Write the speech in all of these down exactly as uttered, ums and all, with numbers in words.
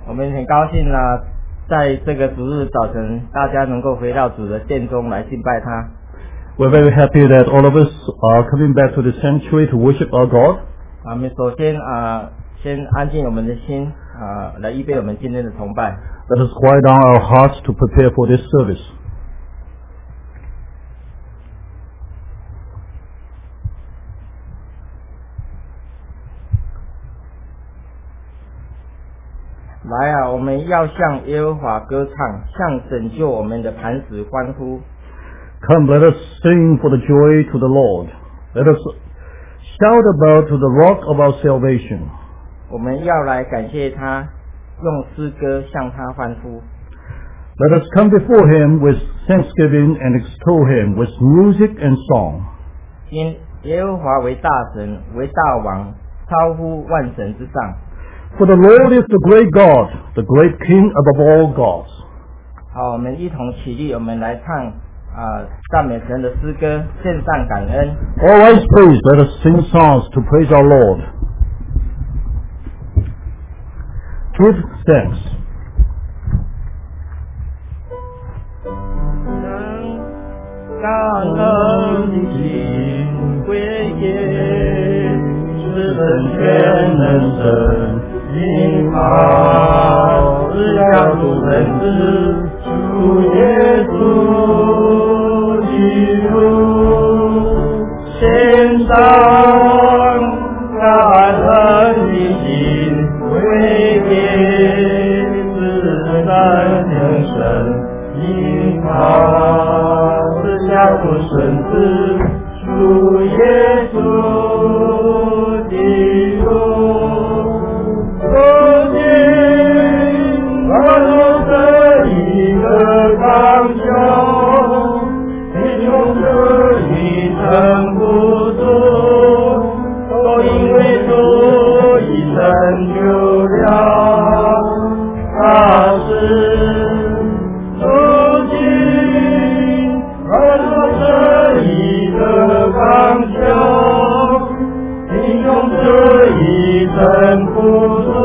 我们很高兴呢，在这个主日早晨，大家能够回到主的殿中来敬拜他。 We're very happy that all of us are coming back to the sanctuary to worship our God. 我们首先啊，先安静我们的心啊，来预备我们今天的崇拜。 Let us quiet down our hearts to prepare for this service. 来啊，我们要向耶和华歌唱，向拯救我们的磐石欢呼。 Come, let us sing for the joy to the Lord. Let us shout about to the rock of our salvation. 我们要来感谢他，用诗歌向他欢呼。 Let us come before him with thanksgiving and extol him with music and song. 因耶和华为大神，为大王，超乎万神之上。 For the Lord is the great God, the great King above all gods. 好，我们一同起立，我们来唱啊赞美神的诗歌，献上感恩。 All rise, praise. Let us sing songs to praise our Lord. Give thanks. 感恩的心归耶，是本全能神。名号是要主人之主耶稣基督，献上感恩的心归给自然人生。名号是要主神之主耶稣基督。如今，我有这一个刚强，你用这一生不足，都因为主已成就了大事。如今，我有这一个刚强，你用这一生不足。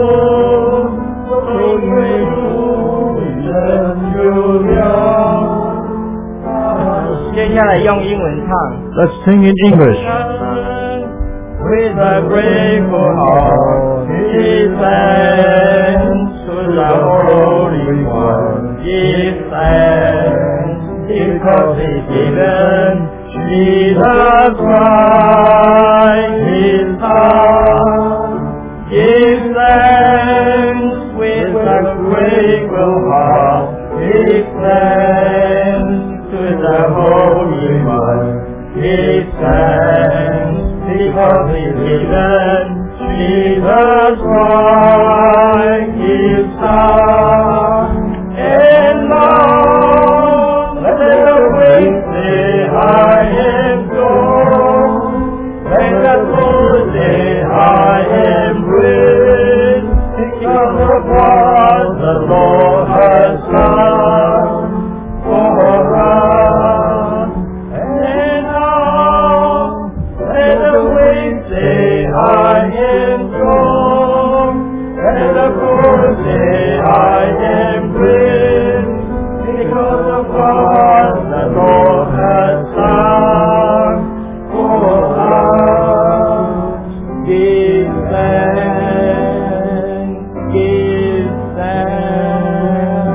接下来用英文唱。 Let's sing in English. With a grateful heart, give thanks to the Holy One. Give thanks because He's given Jesus Christ His Son. Give thanks with a grateful heart. Give thanks to the Holy One. Give thanks because He's given Jesus Christ His Son. And now let the weak say, I am strong. Let the poor say, I am great. Because of what the Lord has done for us. And now let the weak say, I am strong. Let the poor say, I am great. Because of what the Lord has done for us. Give thanks, give thanks.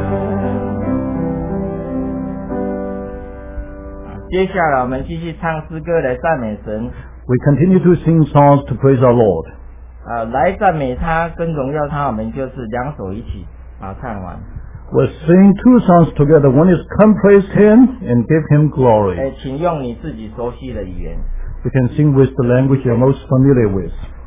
接下来我们继续唱诗歌来赞美神。 We continue to sing songs to praise our Lord. 啊，来赞美他跟荣耀他，我们就是两手一起啊唱完。 We'll sing two songs together. One is Come Praise Him and Give Him 哎 Glory. 请用你自己熟悉的语言。 We can sing with the language you're most familiar with.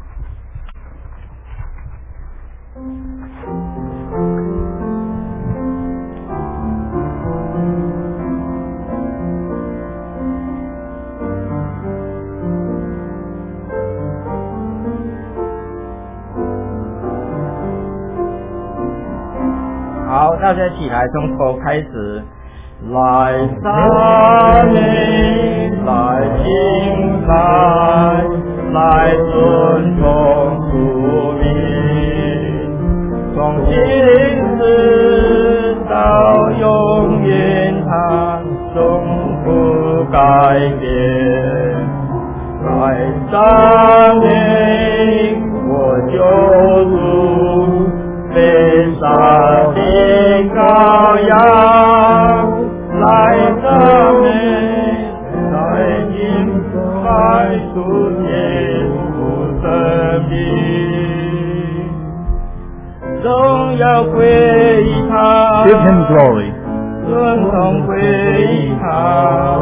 好，大家起来，从头开始。来赞美，来敬拜，来尊崇主名， 从今世到永远，它终不改变。在上面我救主被杀的羔羊，来上面在金海出现不生命，荣耀归于他， Give him glory. 尊崇归于他，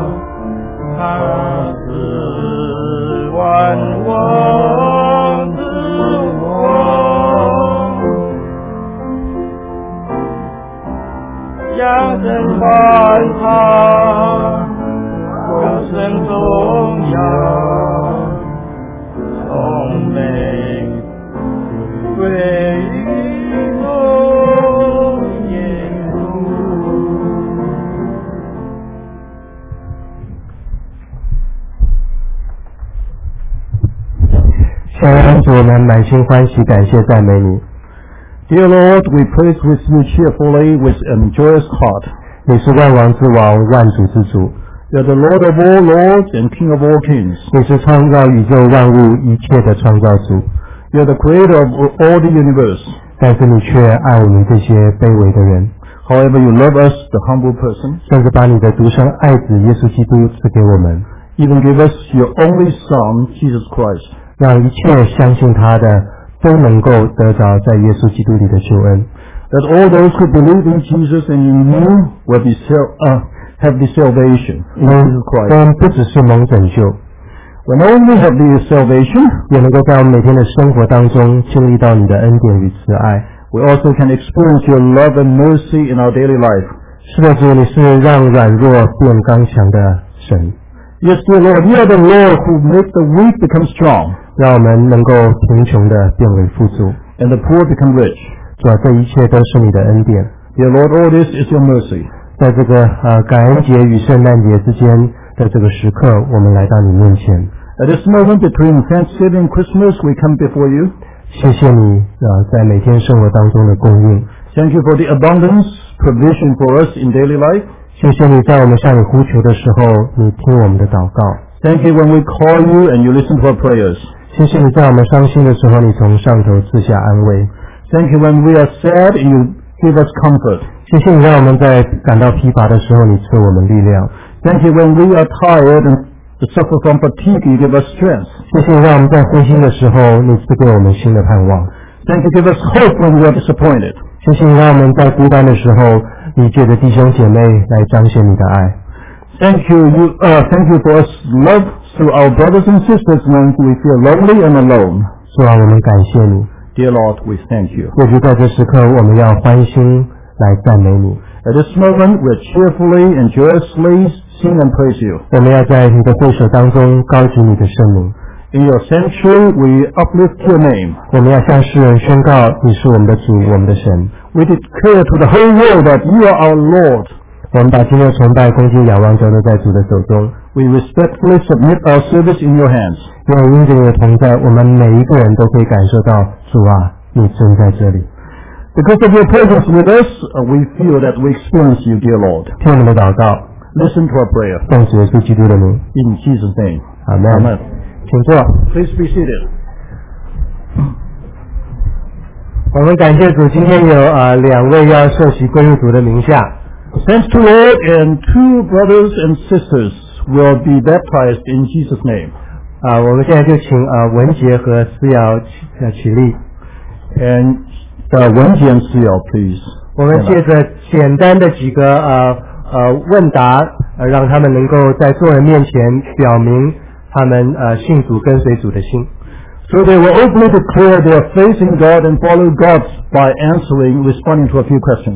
他是万王之王，扬声欢唱，歌声荣耀，颂美归于我耶稣。 向恩主，我们满心欢喜，感谢赞美你。 Dear Lord, we praise with you cheerfully with a joyous heart. 你是万王之王，万主之主。 You are the Lord of all lords and King of all kings. 你是创造宇宙万物一切的创造主。 You are the creator of all the universe. 但是你却爱我们这些卑微的人， However, you love us, the humble person. 甚至把你的独生爱子耶稣基督赐给我们， Even give us your only Son, Jesus Christ. 让一切相信他的都能够得着在耶稣基督里的救恩。 That all those who believe in Jesus and in you will be sal- uh, have the salvation in Jesus 我 Christ. 们不只是蒙拯救， We not only have the salvation, 也能够在我们每天的生活当中经历到你的恩典与慈爱。 we also can experience your love and mercy in our daily life. 是的，主，你是让软弱变刚强的神， Yes, dear Lord, you are the Lord who make the weak become strong 让我们能够贫穷的变为富足。 and the poor become rich. 主啊，这一切都是你的恩典。 Dear Lord, all this is your mercy. 在这个呃感恩节与圣诞节之间的这个时刻，我们来到你面前， At this moment between Thanksgiving and Christmas, we come before you. 谢谢你呃在每天生活当中的供应， Thank you for the abundance, provision for us in daily life. 谢谢你在我们向你呼求的时候，你听我们的祷告。 Thank you when we call you and you listen to our prayers. 谢谢你在我们伤心的时候，你从上头赐下安慰。 Thank you when we are sad and you give us comfort. 谢谢你让我们在感到疲乏的时候，你赐我们力量。 Thank you when we are tired and suffer from fatigue, you give us strength. 谢谢你让我们在灰心的时候，你赐给我们新的盼望。 Thank you give us hope when we are disappointed. 谢谢你让我们在孤单的时候，你借着弟兄姐妹来彰显你的爱。 Thank you, you uh, thank you for us love through our brothers and sisters when we feel lonely and alone. 主啊，我们感谢你。 Dear Lord, we thank you. 也许在这时刻，我们要欢心来赞美你。 At this moment, we cheerfully and joyously sing and praise you. 我们要在你的会所当中高举你的圣名。 In your sanctuary, we uplift your name. 我们要向世人宣告，你是我们的主，我们的神。 We declare to the whole world that you are our Lord. 我们把今天的崇拜、恭敬、仰望交托在主的手中。 We respectfully submit our service in your hands. 因为因着你的同在，我们每一个人都可以感受到，主啊，你真在这里。 Because of your presence with us, uh, we feel that we experience you, dear Lord. 听我们的祷告， Listen to our prayer. 奉主耶稣基督的名， In Jesus' name. 阿门。 Amen. 请坐。 Please be seated. 我们感谢主，今天有呃两位要受洗归入主的名下。 Thanks to Lord, and two brothers and sisters will be baptized in Jesus' name. 啊、我们现在就请呃文杰和思瑶起呃起立。 And uh, Wenji and Siao, please. 我们借着简单的几个呃呃问答，呃让他们能够在众人面前表明他们呃信主跟随主的心。 So they will openly declare their faith in God and follow God by answering, responding to a few questions.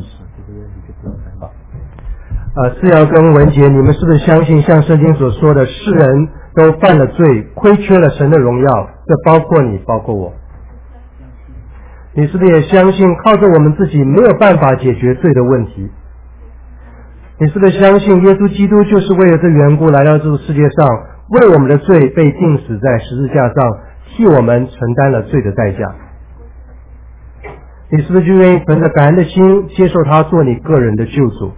呃，思瑶跟文杰，你们是不是相信像圣经所说的，世人都犯了罪，亏缺了神的荣耀？这包括你，包括我。你是不是也相信，靠着我们自己没有办法解决罪的问题？你是不是相信耶稣基督就是为了这缘故来到这个世界上，为我们的罪被钉死在十字架上，替我们承担了罪的代价？ 你是不是就愿意存着感恩的心接受他做你个人的救主？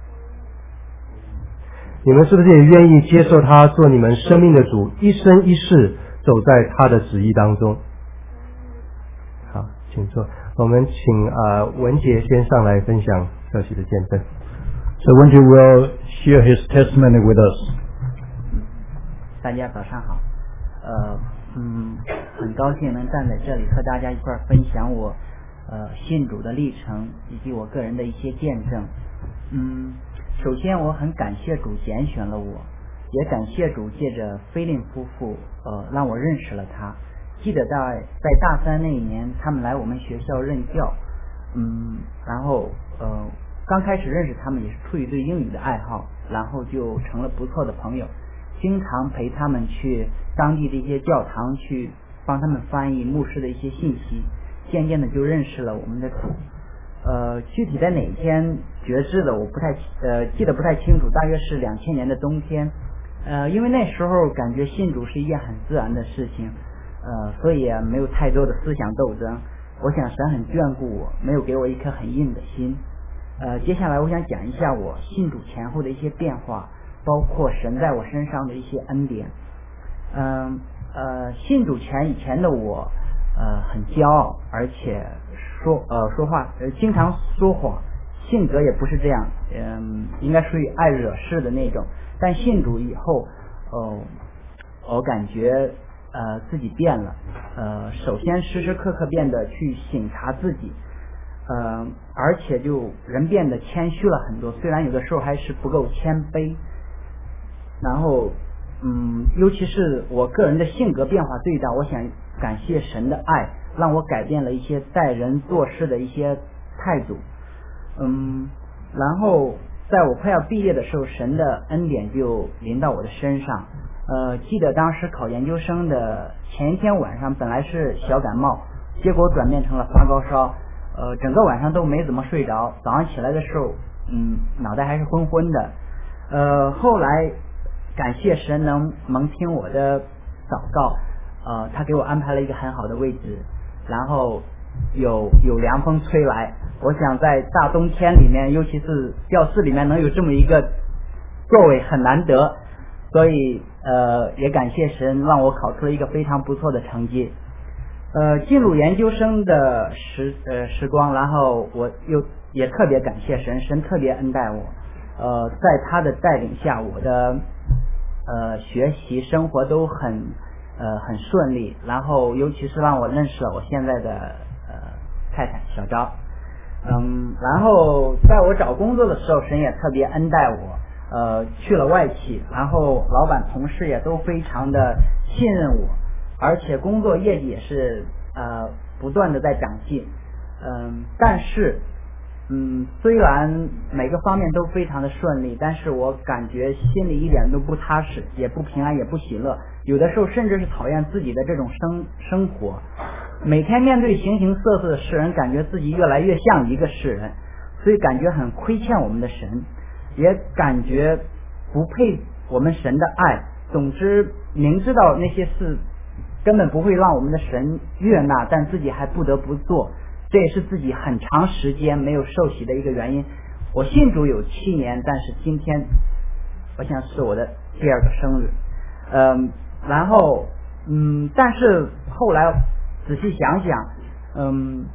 你们是不是也愿意接受他做你们生命的主，一生一世走在他的旨意当中？好，请坐。我们请啊、呃、文杰先上来分享社区的见证。 So Wenjie will share his testimony with us. 大家早上好，呃，嗯，很高兴能站在这里和大家一块儿分享我呃信主的历程以及我个人的一些见证。嗯，首先我很感谢主拣选了我，也感谢主借着菲林夫妇呃让我认识了他。记得在在大三那一年，他们来我们学校任教，嗯，然后呃刚开始认识他们也是出于对英语的爱好，然后就成了不错的朋友，经常陪他们去当地的一些教堂去帮他们翻译牧师的一些信息，渐渐的就认识了我们的主。呃，具体在哪一天觉知的我不太呃记得不太清楚，大约是两千年的冬天。呃，因为那时候感觉信主是一件很自然的事情，呃，所以也没有太多的思想斗争。我想神很眷顾我，没有给我一颗很硬的心。呃，接下来我想讲一下我信主前后的一些变化，包括神在我身上的一些恩典。嗯 呃, 呃，信主前以前的我，呃，很骄傲，而且说呃说话呃经常说谎，性格也不是这样，嗯，应该属于爱惹事的那种。但信主以后，哦、呃，我感觉呃自己变了，呃，首先时时刻刻变得去省察自己。呃，而且就人变得谦虚了很多，虽然有的时候还是不够谦卑。然后，嗯，尤其是我个人的性格变化最大，我想感谢神的爱，让我改变了一些待人做事的一些态度。嗯，然后在我快要毕业的时候，神的恩典就临到我的身上。呃，记得当时考研究生的前一天晚上，本来是小感冒，结果转变成了发高烧。呃，整个晚上都没怎么睡着，早上起来的时候，嗯，脑袋还是昏昏的。呃，后来感谢神能蒙听我的祷告，呃，他给我安排了一个很好的位置，然后有有凉风吹来。我想在大冬天里面，尤其是教室里面能有这么一个座位很难得，所以呃，也感谢神让我考出了一个非常不错的成绩。呃，进入研究生的时呃时光，然后我又也特别感谢神，神特别恩待我。呃，在他的带领下，我的呃学习生活都很呃很顺利。然后尤其是让我认识了我现在的呃太太小昭。嗯，然后在我找工作的时候，神也特别恩待我。呃，去了外企，然后老板同事也都非常的信任我。而且工作业绩也是呃不断的在长进，嗯，但是嗯虽然每个方面都非常的顺利，但是我感觉心里一点都不踏实，也不平安，也不喜乐，有的时候甚至是讨厌自己的这种生生活。每天面对形形色色的世人，感觉自己越来越像一个世人，所以感觉很亏欠我们的神，也感觉不配我们神的爱。总之明知道那些事根本不会让我们的神悦纳，但自己还不得不做，这也是自己很长时间没有受洗的一个原因。我信主有七年，但是今天我想是我的第二个生日。嗯，然后嗯，但是后来仔细想想，嗯，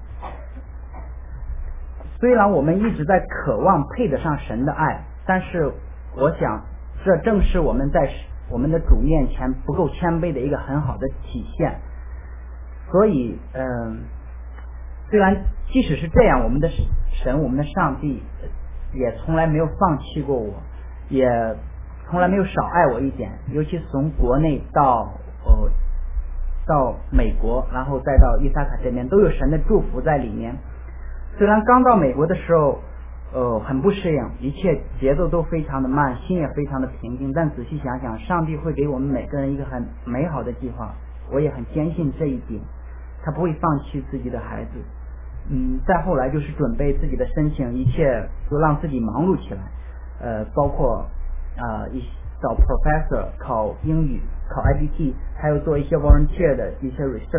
虽然我们一直在渴望配得上神的爱，但是我想这正是我们在我们的主面前不够谦卑的一个很好的体现。所以嗯，虽然即使是这样，我们的神我们的上帝也从来没有放弃过我，也从来没有少爱我一点。尤其是从国内到呃到美国，然后再到伊萨卡这边，都有神的祝福在里面。虽然刚到美国的时候呃，很不适应，一切节奏都非常的慢，心也非常的平静，但仔细想想，上帝会给我们每个人一个很美好的计划，我也很坚信这一点，他不会放弃自己的孩子。嗯，再后来就是准备自己的申请，一切都让自己忙碌起来，呃，包括啊、呃、一找 professor 考英语，考 I B T， 还有做一些 volunteer 的一些 research，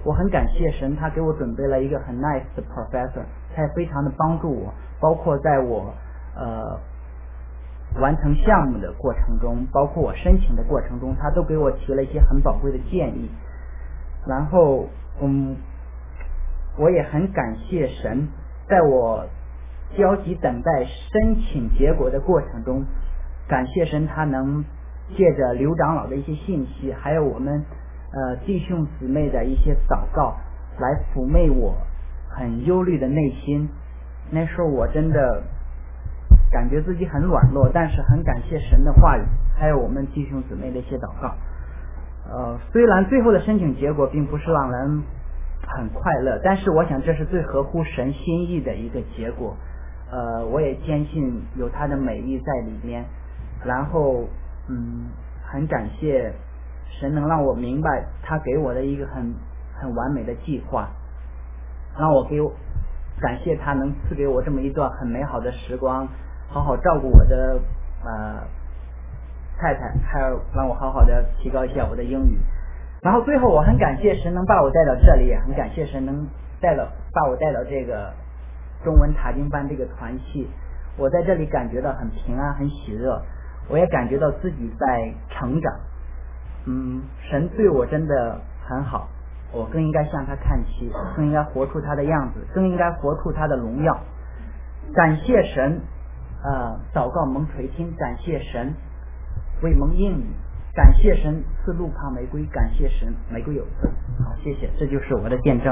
我很感谢神，他给我准备了一个很 nice 的 professor， 他也非常的帮助我，包括在我呃完成项目的过程中，包括我申请的过程中，他都给我提了一些很宝贵的建议。然后嗯，我也很感谢神，在我焦急等待申请结果的过程中，感谢神他能借着刘长老的一些信息，还有我们呃弟兄姊妹的一些祷告，来抚慰我很忧虑的内心。那时候我真的感觉自己很软弱，但是很感谢神的话语，还有我们弟兄姊妹的一些祷告。呃，虽然最后的申请结果并不是让人很快乐，但是我想这是最合乎神心意的一个结果。呃，我也坚信有他的美意在里面。然后，嗯，很感谢神能让我明白他给我的一个很很完美的计划，让我给我感谢他能赐给我这么一段很美好的时光，好好照顾我的呃太太，还有让我好好的提高一下我的英语。然后最后我很感谢神能把我带到这里，也很感谢神能带到把我带到这个中文塔经班这个团契。我在这里感觉到很平安，很喜乐，我也感觉到自己在成长。嗯，神对我真的很好，我更应该向他看齐，更应该活出他的样子，更应该活出他的荣耀。感谢神，呃，祷告蒙垂听，感谢神为蒙应允，感谢神赐路旁玫瑰，感谢神玫瑰有刺。好，谢谢，这就是我的见证。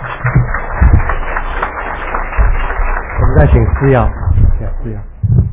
我们再请思瑶，思瑶。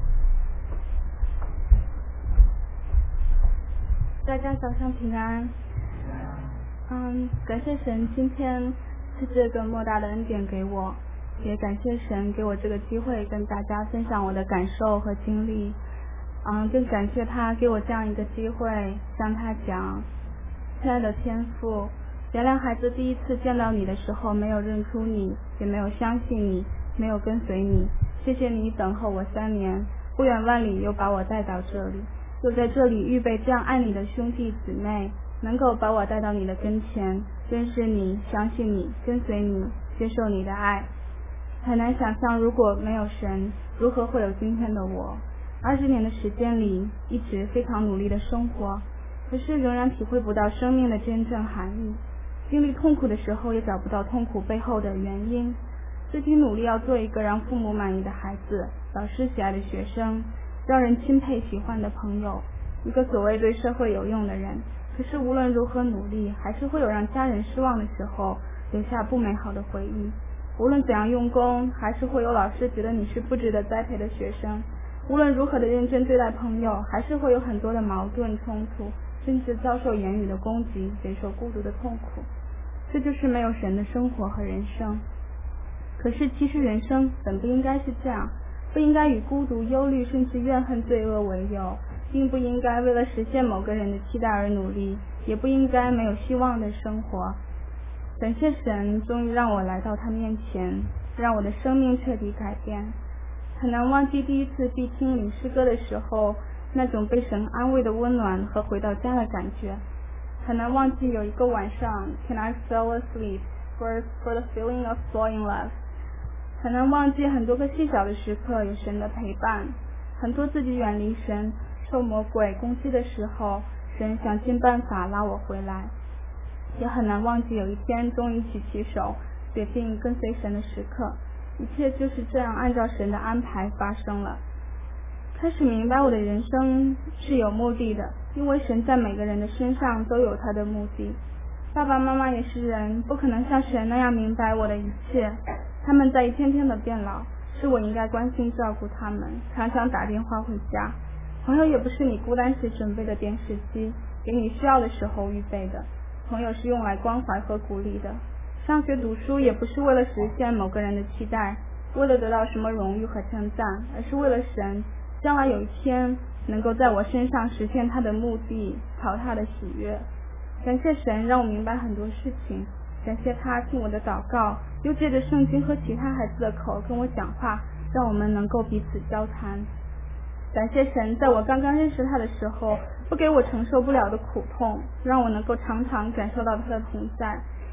大家早上平安。嗯，感谢神今天赐这个莫大的恩典给我，也感谢神给我这个机会跟大家分享我的感受和经历。嗯，更感谢他给我这样一个机会向他讲，亲爱的天父，原谅孩子第一次见到你的时候没有认出你，也没有相信你，没有跟随你，谢谢你等候我三年，不远万里又把我带到这里，又在这里预备这样爱你的兄弟姊妹，能够把我带到你的跟前，认识你，相信你，跟随你，接受你的爱。很难想象如果没有神，如何会有今天的我。二十年的时间里，一直非常努力的生活，可是仍然体会不到生命的真正含义。经历痛苦的时候，也找不到痛苦背后的原因。自己努力要做一个让父母满意的孩子，老师喜爱的学生，让人钦佩喜欢的朋友，一个所谓对社会有用的人。可是无论如何努力，还是会有让家人失望的时候，留下不美好的回忆。无论怎样用功，还是会有老师觉得你是不值得栽培的学生。无论如何的认真对待朋友，还是会有很多的矛盾冲突，甚至遭受言语的攻击，忍受孤独的痛苦。这就是没有神的生活和人生。可是其实人生本不应该是这样，不应该以孤独、忧虑甚至怨恨罪恶为由，并不应该为了实现某个人的期待而努力，也不应该没有希望的生活。感谢神终于让我来到他面前，让我的生命彻底改变。很难忘记第一次必听领诗歌的时候，那种被神安慰的温暖和回到家的感觉。很难忘记有一个晚上 Can I fall asleep for, for the feeling of falling love。 很难忘记很多个细小的时刻有神的陪伴，很多自己远离神受魔鬼攻击的时候，神想尽办法拉我回来。也很难忘记有一天终于举起手决定跟随神的时刻，一切就是这样按照神的安排发生了。开始明白我的人生是有目的的，因为神在每个人的身上都有他的目的。爸爸妈妈也是人，不可能像神那样明白我的一切，他们在一天天的变老，是我应该关心照顾他们，常常打电话回家。朋友也不是你孤单时准备的电视机，给你需要的时候预备的，朋友是用来关怀和鼓励的。上学读书也不是为了实现某个人的期待，为了得到什么荣誉和称赞，而是为了神将来有一天能够在我身上实现他的目的，讨他的喜悦。感谢神让我明白很多事情，感谢他听我的祷告，又借着圣经和其他孩子的口跟我讲话，让我们能够彼此交谈。感谢神在我刚刚认识他的时候，不给我承受不了的苦痛，让我能够常常感受到他的同在，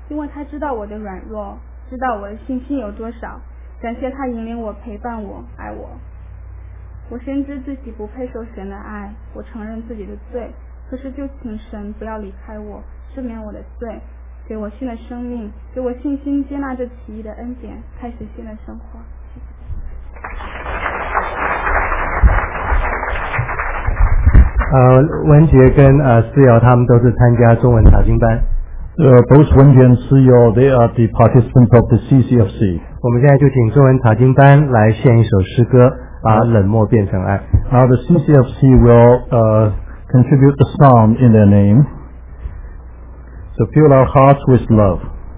因为他知道我的软弱，知道我的信心有多少。感谢他引领我，陪伴我，爱我。我深知自己不配受神的爱，我承认自己的罪，可是就请神不要离开我，赦免我的罪，给我新的生命，给我信心，接纳这奇异的恩典，开始新的生活。 呃，文杰跟呃思瑶他们都是参加中文查经班。 Uh, both Wenjie and Siyo, they are the participants of the C C F C. 我们现在就请中文查经班来献一首诗歌，把冷漠变成爱。 Now the C C F C will uh, contribute the psalm in their name. So fill our hearts with love.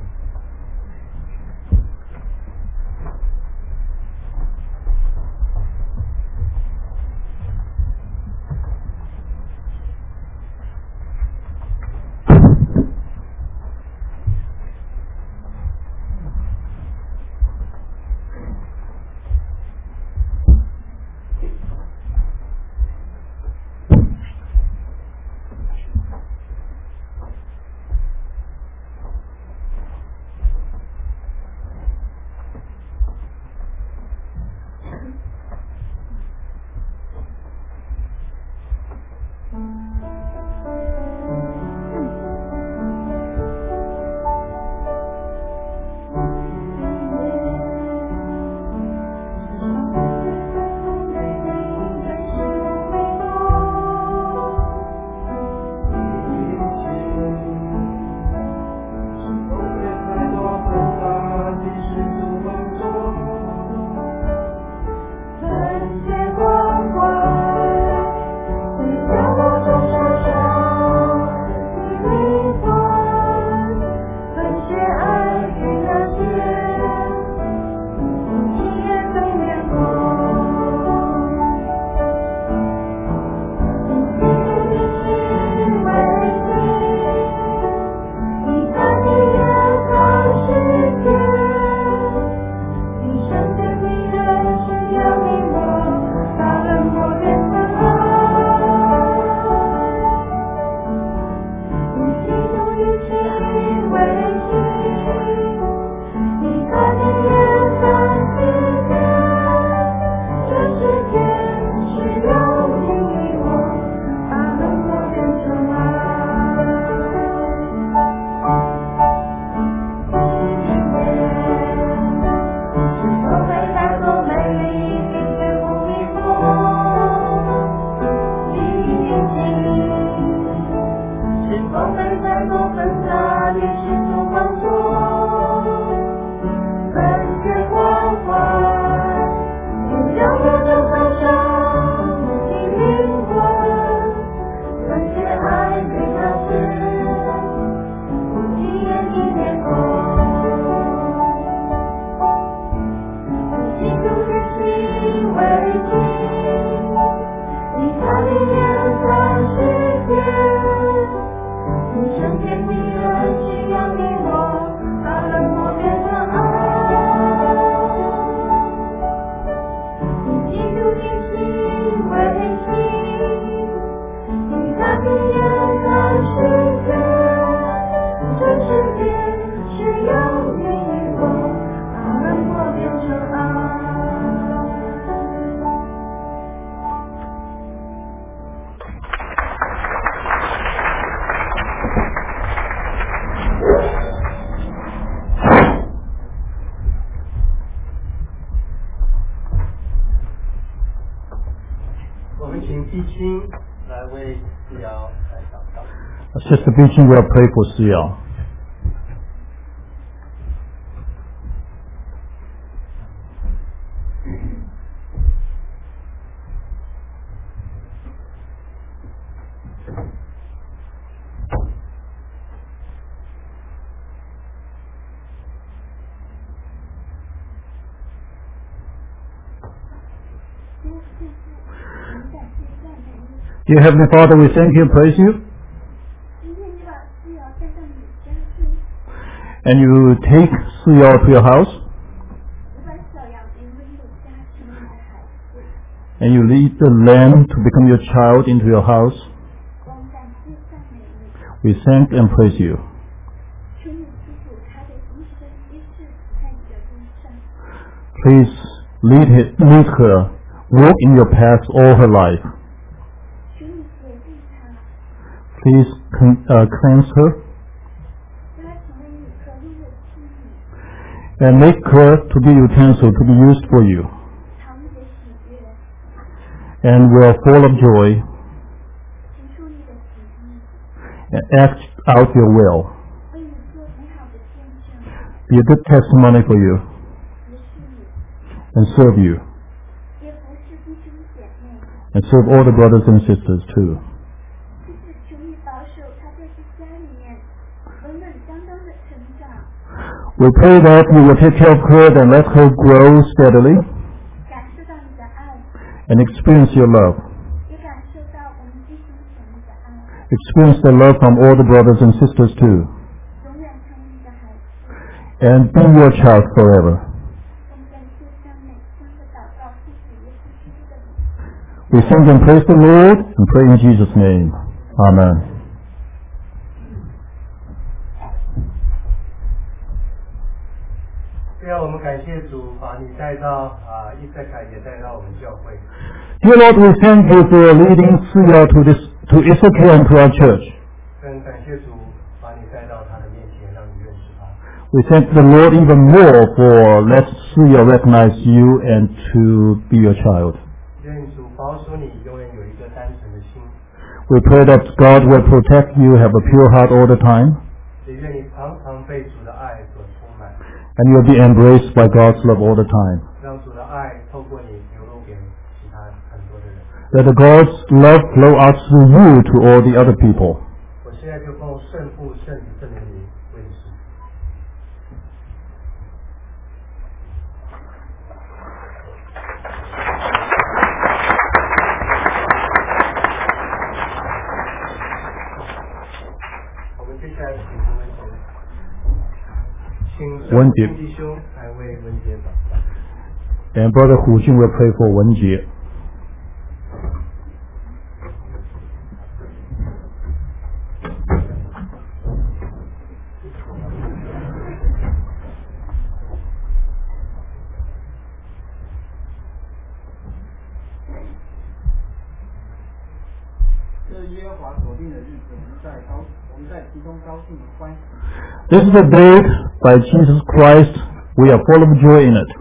Sister Beeching will pray for Siyo. Dear Heavenly Father, we thank you and praise you. And you take Siyo to your house. And you lead the lamb to become your child into your house. We thank and praise you. Please lead, her, lead her, walk in your path all her life. Please uh, cleanse her and make her to be utensil to be used for you, and we are full of joy and act out your will. Be a good testimony for you and serve you and serve all the brothers and sisters too. We pray that you will take care of her and let her grow steadily and experience your love. Experience the love from all the brothers and sisters too. And be your child forever. We sing and praise the Lord and pray in Jesus' name. Amen. Dear Lord, we thank you for leading Suya to this to Issachar and to our church. We thank the Lord even more for let Suya recognize you and to be your child. We pray that God will protect you, have a pure heart all the time, and you'll be embraced by God's love all the time. Let the God's love flow out through you to all the other people. Wenjie. And Brother Hu Jun will pray for Wenjie. This is the date by Jesus Christ. We are full of joy in it.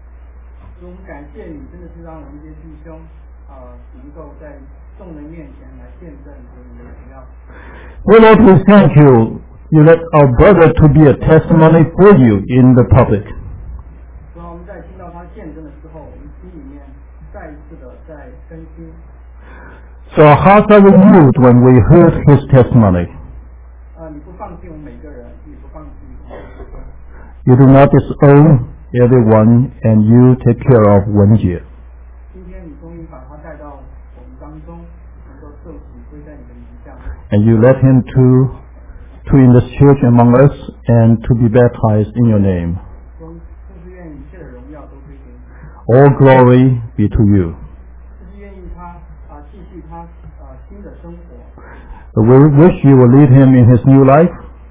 Oh Lord, we thank you. You let our brother to be a testimony for you in the public. So our hearts are renewed when we heard his testimony. You do not disown everyone, and you take care of Wenjie. And you let him to, to in this church among us and to be baptized in your name. All glory be to you. We wish you will lead him in his new life.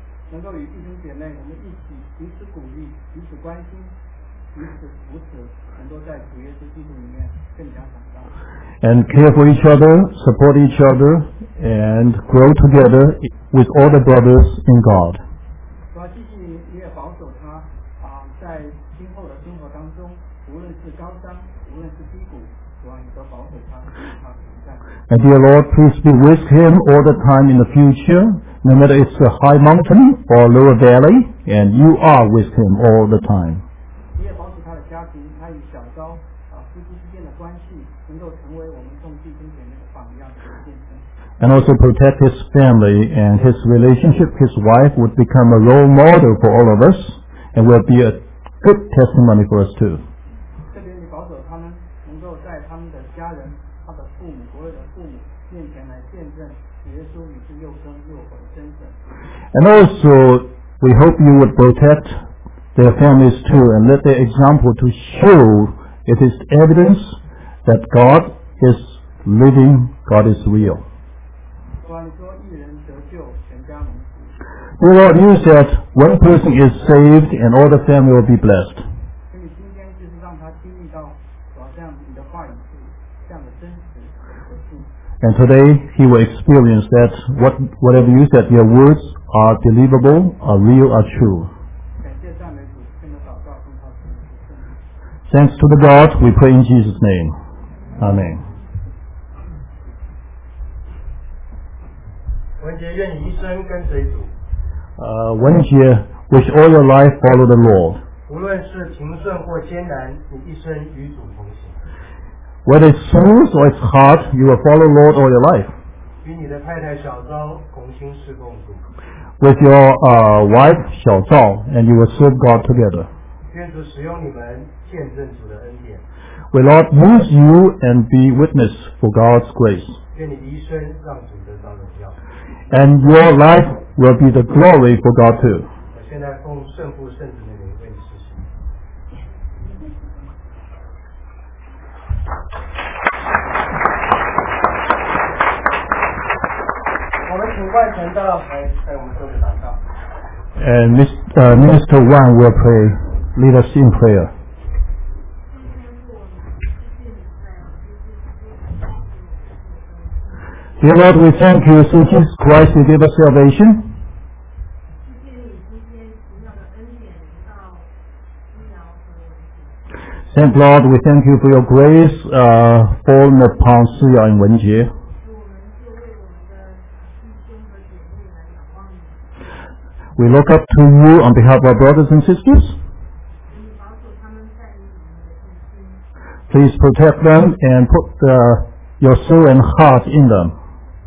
And care for each other, support each other, and grow together with all the brothers in God. And dear Lord, please be with him all the time in the future, no matter it's a high mountain or a lower valley, and you are with him all the time. And also protect his family and his relationship. His wife would become a role model for all of us and will be a good testimony for us too. And also, we hope you would protect their families too and let their example to show it is evidence that God is living, God is real. Dear Lord, you said one person is saved and all the family will be blessed. And today he will experience that what whatever you said, your words are believable, are real, are true. Thanks to the God, we pray in Jesus' name. Amen. 文杰愿你一生跟随主。 Uh, Wenjie, wish all your life follow the Lord. 无论是平顺或艰难，你一生与主同行。 Whether it's smooth or it's hard, you will follow Lord all your life. 与你的太太小昭同心侍奉主。 With your uh, wife, Xiao Zhao, and you will serve God together. 愿主使用你们见证主的恩典。 Will Lord use you and be witness for God's grace. 愿你一生让主得到荣耀。 And your life will be the glory for God too. 我现在奉圣父圣子的名为你施行。我们请万成到来为我们做个祷告。 And uh, Minister Wang will pray, lead us in prayer. Dear Lord, we thank you through Jesus Christ you give us salvation. Thank Lord, we thank you for your grace uh, fallen upon Siya and Wenjie. We look up to you on behalf of our brothers and sisters. Please protect them and put uh, your soul and heart in them.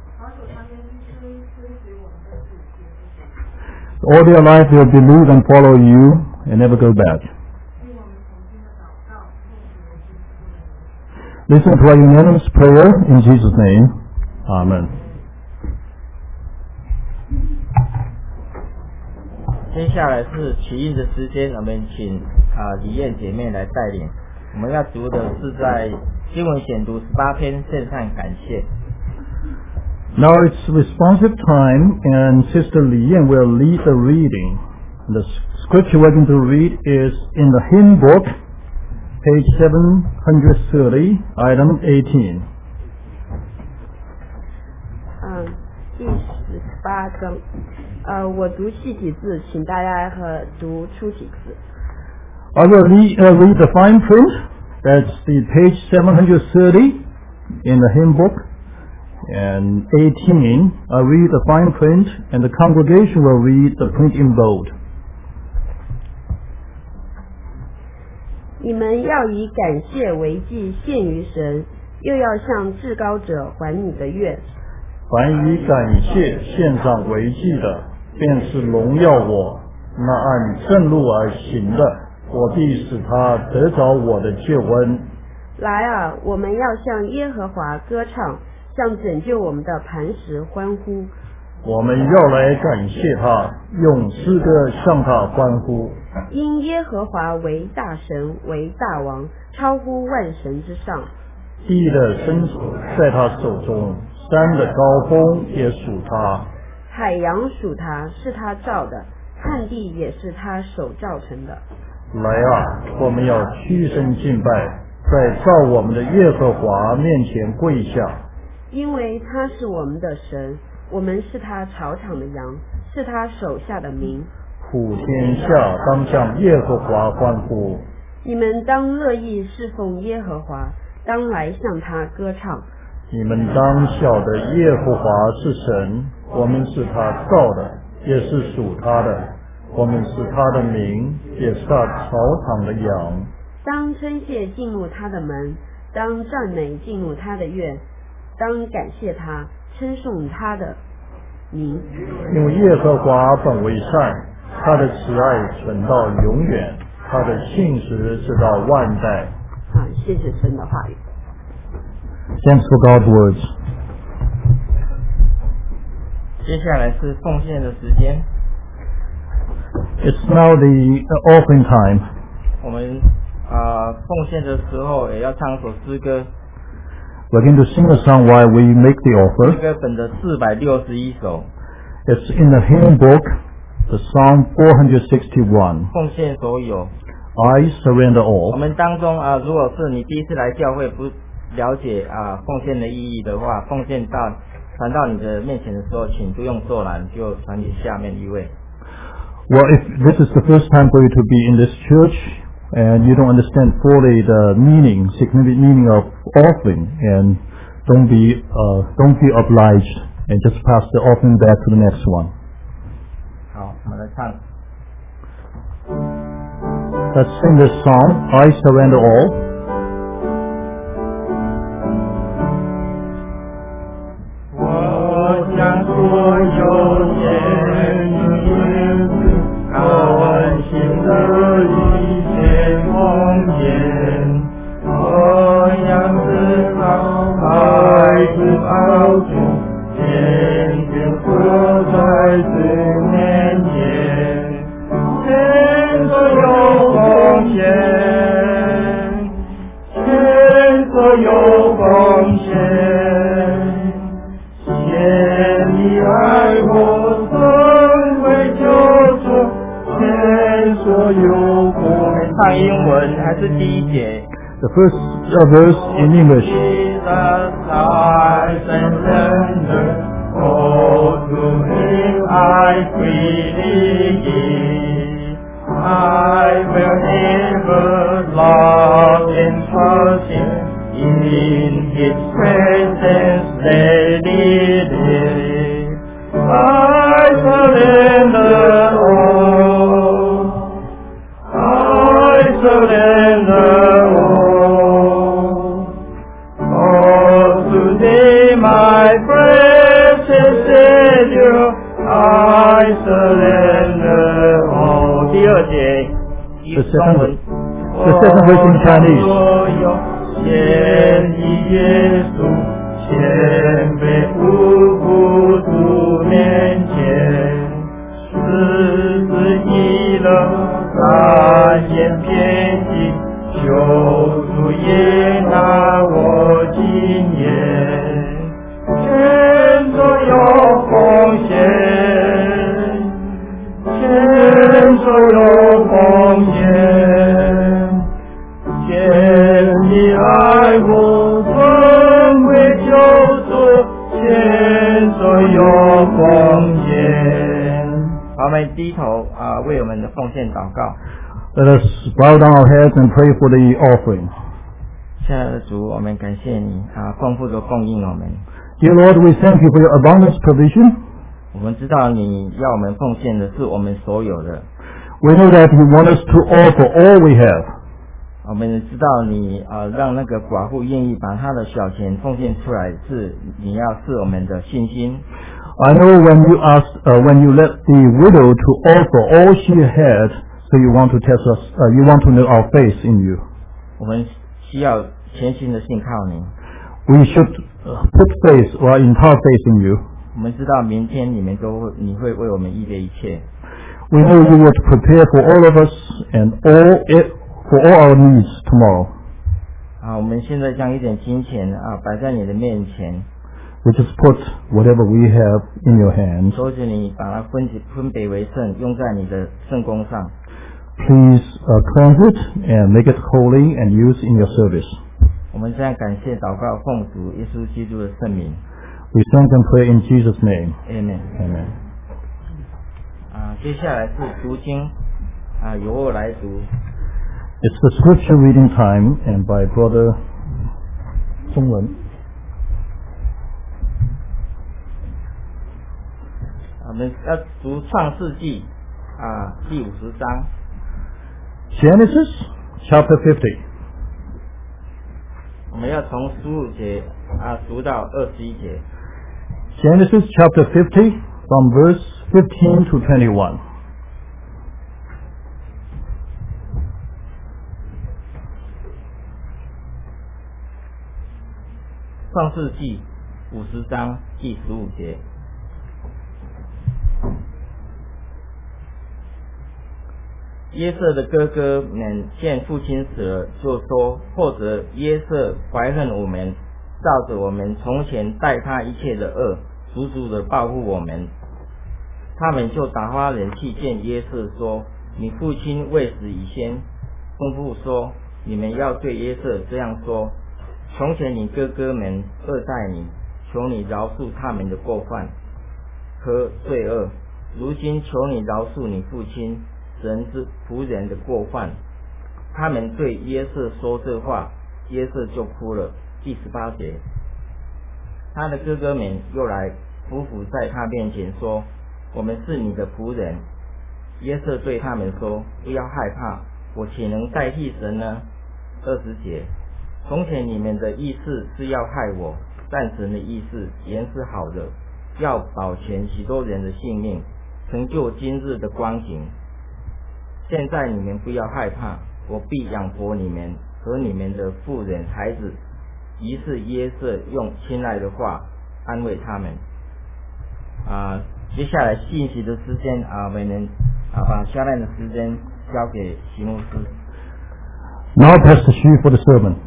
All their life they will believe and follow you and never go back. Listen to our unanimous prayer in Jesus' name. Amen. 接下来是起印的时间，我们请啊李燕姐妹来带领。我们要读的是在经文选读十八篇，献上感谢。 Now it's responsive time, and Sister Li Yan will lead the reading. The scripture we're going to read is in the hymn book, page seven thirty, item eighteen. 嗯，第十八章。呃，我读细体字，请大家和读粗体字。 I will read, uh, read the fine print. That's the page seven thirty in the hymn book. And eighteen, I read the fine print, and the congregation will read the print in bold. 你们要以感谢为祭献于神，又要向至高者还你的愿。 凡以感谢献上为祭的，便是荣耀我。那按正路而行的，我必使他得着我的救恩。 来啊，我们要向耶和华歌唱，向拯救我们的磐石欢呼。 我们要来感谢他，用诗歌向他欢呼。 因耶和华为大神，为大王，超乎万神之上。 地的伸手在他手中，山的高峰也属他。 海洋属他，是他造的，旱地也是他手造成的。 来啊，我们要屈身敬拜，在造我们的耶和华面前跪下。 因为他是我们的神，我们是他草场的羊，是他手下的民。 普天下当向耶和华欢呼。 你们当乐意侍奉耶和华，当来向他歌唱。 你们当晓得耶和华是神，我们是他造的，也是属他的，我们是他的民，也是他草场的羊。 当称谢进入他的门，当赞美进入他的院，当感谢他，称颂他的名。 因为耶和华本为善，他的慈爱存到永远，他的信实直到万代。 好，谢谢神的话语。 Thanks for God's words. 接下来是奉献的时间。 It's now the offering time. 我们啊、呃、奉献的时候也要唱一首诗歌。 We're going to sing a song while we make the 诗 offer. 歌本的四百六十一首。 It's in the hymn book, the Psalm four sixty-one. 奉献所有。 I surrender 我 all. 们当中啊，如果是你第一次来教会不了解啊奉献的意义的话，奉献到传到你的面前的时候，请不用坐懒，就传给下面一位。 Well, if this is the first time for you to be in this church and you don't understand fully the meaning, significant meaning of offering, and don't be uh, don't be obliged and just pass the offering back to the next one. 好，我们来唱。 Let's sing this song, I surrender all. 我将所有献于耶稣，甘心的一切奉献，我要知道爱主爱主，天天活在主面前，全所有奉献，全所有奉献。你爱我成为救主，全所有我们唱英文还是第一节 The first uh, verse in English. Jesus, I surrender, all to Him I freely give. I will never love and trust Him, in His presence daily live. I surrender all. I surrender all. All to Thee, my precious Savior, I surrender all. 第二节， The second, the second verse in Chinese. 献以耶稣，献被无辜主面前，十字一了，感言偏激，求主也拿我今夜，全所有奉献，全所有奉献。见你爱我成为救主，全所有奉献。好，我们低头啊，为我们的奉献祷告。 Let us bow down our heads and pray for the offering. 亲爱的主，我们感谢你啊，丰富的供应我们。 Dear Lord, we thank you for your abundance provision. 我们知道你要我们奉献的是我们所有的。 We know that you want us to offer all we have. 我们知道你啊，让那个寡妇愿意把她的小钱奉献出来，是你要赐我们的信心。 I know when you asked, uh, when you let the widow to offer all she had, so you want to test us, uh, you want to know our faith in you. 我们需要全心的信靠你。 We should uh, put faith or entire faith in you. 我们知道明天你们都会，你会为我们预备一切。 We know you would prepare for all of us and all it, for all our needs tomorrow. 啊，我们现在将一点金钱啊摆在你的面前。 We just put whatever we have in your hands. 求求你把它分分别为圣，用在你的圣工上。 Please uh, cleanse it and make it holy and use in your service. 我们这样感谢祷告，奉主耶稣基督的圣名。 We thank and pray in Jesus' name. Amen. Amen. 啊，接下来是读经啊，由我来读。 It's the scripture reading time, and by Brother Zhongwen. 我们要读创世纪啊第五十章。 Genesis chapter fifty. 我们要从十五节啊读到二十一节。 Genesis chapter fifty, from verse fifteen to twenty-one. 创世纪五十章第十五节。约瑟的哥哥们见父亲死了，就说：或者约瑟怀恨我们，照着我们从前待他一切的恶，足足的报复我们。他们就打发人去见约瑟，说：你父亲未死以先， 吩咐说：你们要对约瑟这样说：从前你哥哥们恶待你，求你饶恕他们的过犯和罪恶，如今求你饶恕你父亲神之仆人的过犯。他们对约瑟说这话，约瑟就哭了。第十八节，他的哥哥们又来匍匐在他面前说：我们是你的仆人。约瑟对他们说：不要害怕，我岂能代替神呢？二十节，从前你们的意思是要害我，但神的意思原是好的，要保全许多人的性命，成就今日的光景。现在你们不要害怕，我必养活你们和你们的妇人孩子。于是约瑟用亲爱的话安慰他们。啊，接下来信息的时间啊，我们啊把下面的时间交给席牧师。 Now Pastor Xu for the sermon.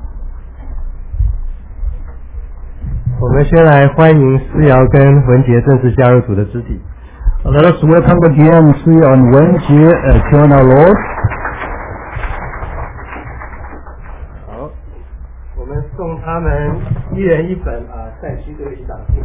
我们先来欢迎思瑶跟文杰正式加入主的肢体。 Let us welcome again Su and Wenjie uh, join our Lord. 好，我们送他们一人一本啊赛区的一掌印。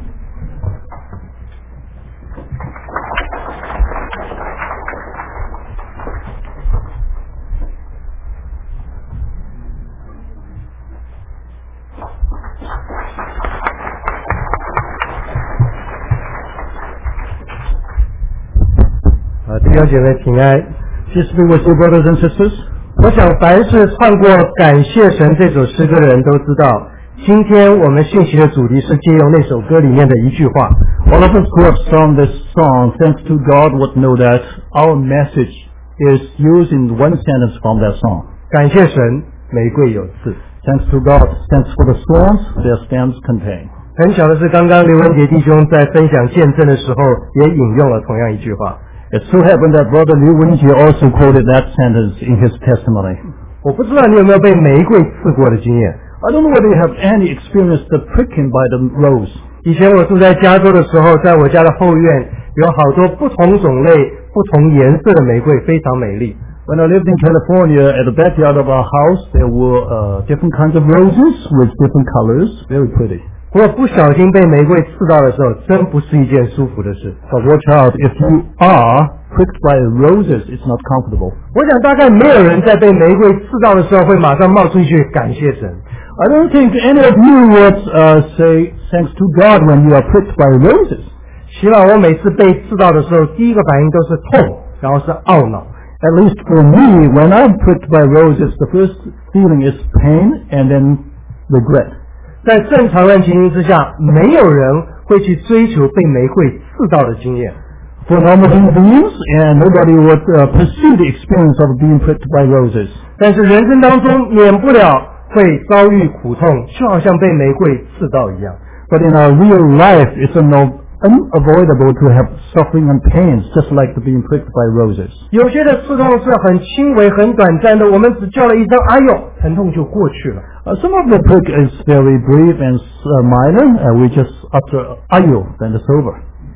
弟兄姐妹平安。 Peace be with you, brothers and sisters. 我想凡是唱过感谢神这首诗歌的人都知道，今天我们信息的主题是借用那首歌里面的一句话。 All of us who have sung this song, thanks to God, would know that our message is used in one sentence from that song. 感谢神，玫瑰有刺。 Thanks to God, thanks for the thorns their stems contain. 很巧的是，刚刚刘文杰弟兄在分享见证的时候，也引用了同样一句话。 It so happened that Brother Liu Wenjie also quoted that sentence in his testimony. 我不知道你有没有被玫瑰刺过的经验。 I don't know whether you have any experience the pricking by the rose. 以前我住在加州的时候，在我家的后院有好多不同种类、不同颜色的玫瑰，非常美丽。 When I lived in California, at the backyard of our house, there were uh, different kinds of roses with different colors, very pretty. 不过不小心被玫瑰刺到的时候，真不是一件舒服的事。 But watch out, if you are pricked by roses, it's not comfortable. 我想大概没有人在被玫瑰刺到的时候会马上冒出一句感谢神。 I don't think any of you would uh, say thanks to God when you are pricked by roses. 起码我每次被刺到的时候，第一个反应都是痛，然后是懊恼。 At least for me, when I'm pricked by roses, the first feeling is pain and then regret. 在正常的情形之下，没有人会去追求被玫瑰刺到的经验。 For normal human beings, and nobody would uh, pursue the experience of being pricked by roses. 但是人生当中免不了会遭遇苦痛，就好像被玫瑰刺到一样。 But in our real life, it's un- unavoidable to have suffering and pains, just like being pricked by roses. 有些的刺痛是很轻微、很短暂的，我们只叫了一声“哎呦”，疼痛就过去了。 Uh, some of the prick is very brief and uh, minor. Uh, we just utter ayo, then it's over.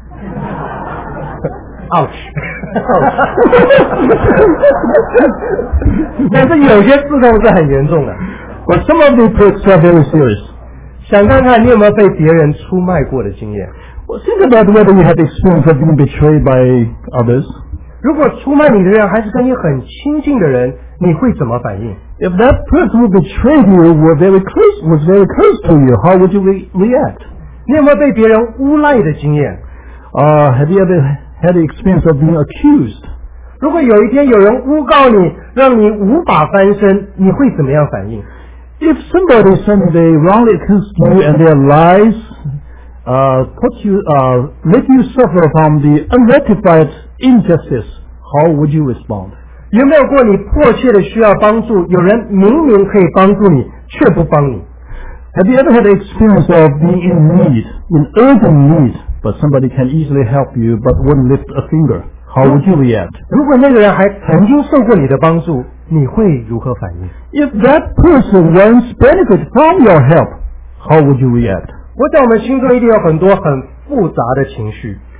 Ouch! 但是有些刺痛是很严重的。 But some of the pricks are very serious. 想看看你有没有被别人出卖过的经验。 Well, think about whether you have experience of being betrayed by others. 如果出卖你的人还是跟你很亲近的人，你会怎么反应？ If that person who betrayed you were very close, was very close to you, how would you re- react? 你有没有被别人诬赖的经验？ Uh, have you ever had the experience of being accused? 如果有一天有人诬告你，让你无法翻身，你会怎么样反应？ If somebody someday wrongly accused you and their lies uh, put you, uh, let you suffer from the unrectified injustice, how would you respond? 有没有过你迫切的需要帮助，有人明明可以帮助你，却不帮你？ Have you ever had the experience of being in need, in urgent need, but somebody can easily help you but wouldn't lift a finger? How would you react? 如果那个人还曾经受过你的帮助，你会如何反应？ If that person once benefited from your help, how would you react? 我在我们心中一定有很多很复杂的情绪。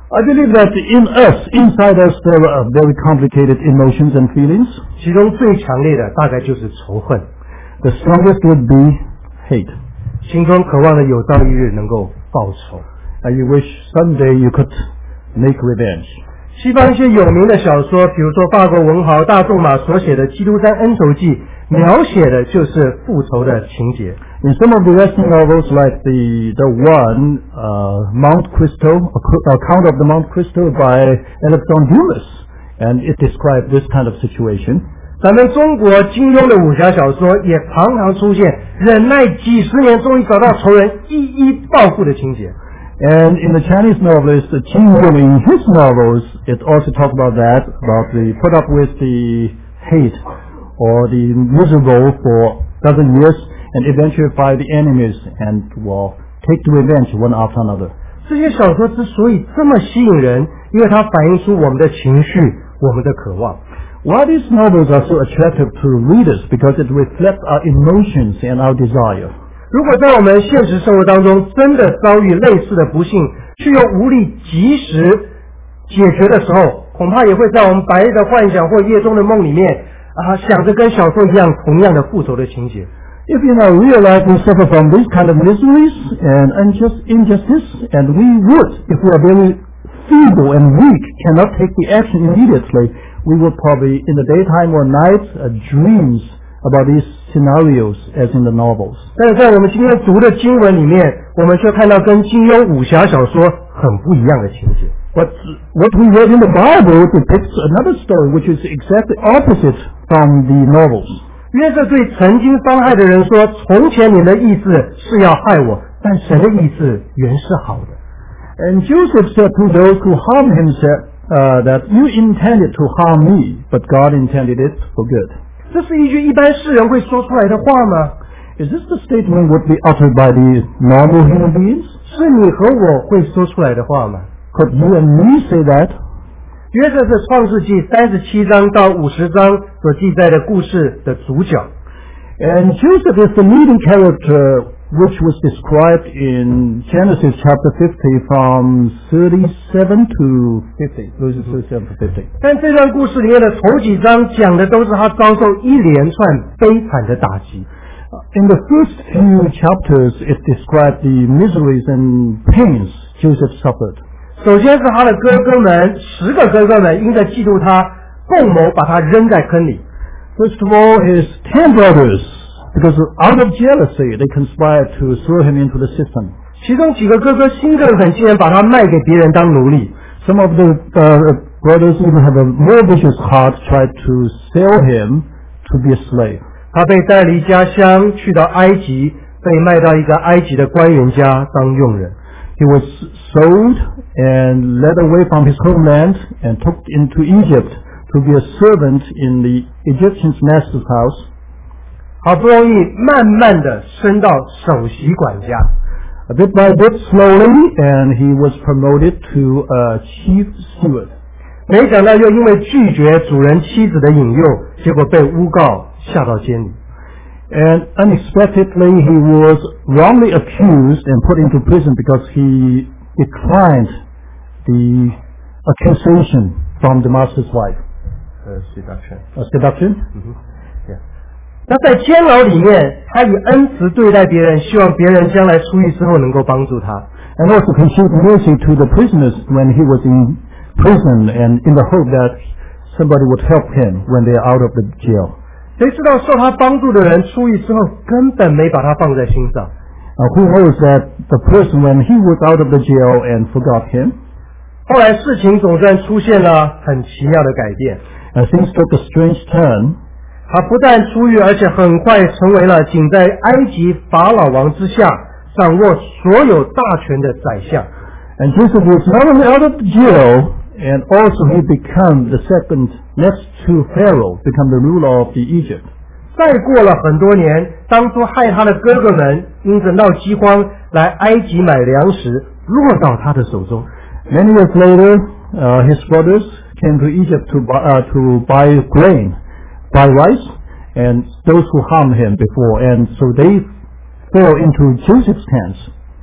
I believe that in us, inside us, there are very complicated emotions and feelings. 其中最强烈的大概就是仇恨， The strongest would be hate. 心中渴望的有朝一日能够报仇。 And you wish someday you could make revenge. 西方一些有名的小说，比如说法国文豪大仲马所写的《基督山恩仇记》，描写的就是复仇的情节。 In some of the Western novels, like the the one uh, Mount Crystal, Account of the Mount Crystal by Alexander Dumas, and it describes this kind of situation. 咱们中国金庸的武侠小说也常常出现忍耐几十年终于找到仇人一一报复的情节。 And in the Chinese novelist Qin Yong, in his novels, it also talks about that, about the put up with the hate or the miserable for dozen years and eventually fight the enemies and will take the revenge one after another. 这些小说之所以这么吸引人，因为它反映出我们的情绪，我们的渴望。 Why these novels are so attractive to readers? Because it reflects our emotions and our desire. 如果在我们现实生活当中真的遭遇类似的不幸，却又无力及时解决的时候，恐怕也会在我们白日的幻想或夜中的梦里面啊，想着跟小说一样同样的复仇的情节。 If in our real life we suffer from these kind of miseries and unjust injustice, and we would, if we are very feeble and weak, cannot take the action immediately, we would probably, in the daytime or night, uh, dreams about these scenarios as in the novels. 但是在我们今天读的经文里面，我们却看到跟金庸武侠小说很不一样的情节。 But what we read in the Bible depicts another story which is exactly opposite from the novels. 约瑟对曾经伤害的人说：“从前你的意思是要害我，但神的意思原是好的。” And Joseph said to those who harmed him, said, uh, that you intended to harm me, but God intended it for good. 这是一句一般世人会说出来的话吗？ Is this the statement would be uttered by the normal human beings? 是你和我会说出来的话吗？ Could you and me say that? 约瑟是创世纪三十七章到五十章所记载的故事的主角。 And Joseph is the leading character which was described in Genesis chapter fifty from thirty-seven to fifty. Verses thirty-seven to fifty. 但这段故事里面的头几章讲的都是他遭受一连串悲惨的打击。 In the first few chapters, it described the miseries and pains Joseph suffered. 首先是他的哥哥们，十个哥哥们因着嫉妒他，共谋把他扔在坑里。 First of all, his ten brothers, because out of jealousy, they conspired to throw him into the system. 其中几个哥哥心更狠，竟然把他卖给别人当奴隶。 Some of the uh, brothers even have a more vicious heart, tried to sell him to be a slave. 他被带离家乡，去到埃及，被卖到一个埃及的官员家当佣人。 He was sold and led away from his homeland and took into Egypt to be a servant in the Egyptian's master's house. 好不容易慢慢的升到首席管家。 A bit by bit, slowly, and he was promoted to a chief steward. 没想到又因为拒绝主人妻子的引诱，结果被诬告下到监里。 And unexpectedly, he was wrongly accused and put into prison because he declined the accusation from the master's wife. Uh, seduction. A seduction? Mm-hmm. Yeah. 那在监牢里面，他以恩慈对待别人，希望别人将来出狱之后能够帮助他。 And also he showed mercy to the prisoners when he was in prison, and in the hope that somebody would help him when they are out of the jail. 谁知道受他帮助的人出狱之后根本没把他放在心上。 Uh, who knows that the person, when he was out of the jail, and forgot him? 后来事情总算出现了很奇妙的改变。 Uh, things took a strange turn. 他不但出狱，而且很快成为了仅在埃及法老王之下掌握所有大权的宰相。 And Joseph was not only out of the jail, and also he became the second next to Pharaoh, become the ruler of the Egypt. 再过了很多年，当初害他的哥哥们因着闹饥荒来埃及买粮食，落到他的手中。 Many years later, uh, his brothers came to Egypt to buy, uh, to buy grain, buy rice, and those who harmed him before, and so they fell into Joseph's hands.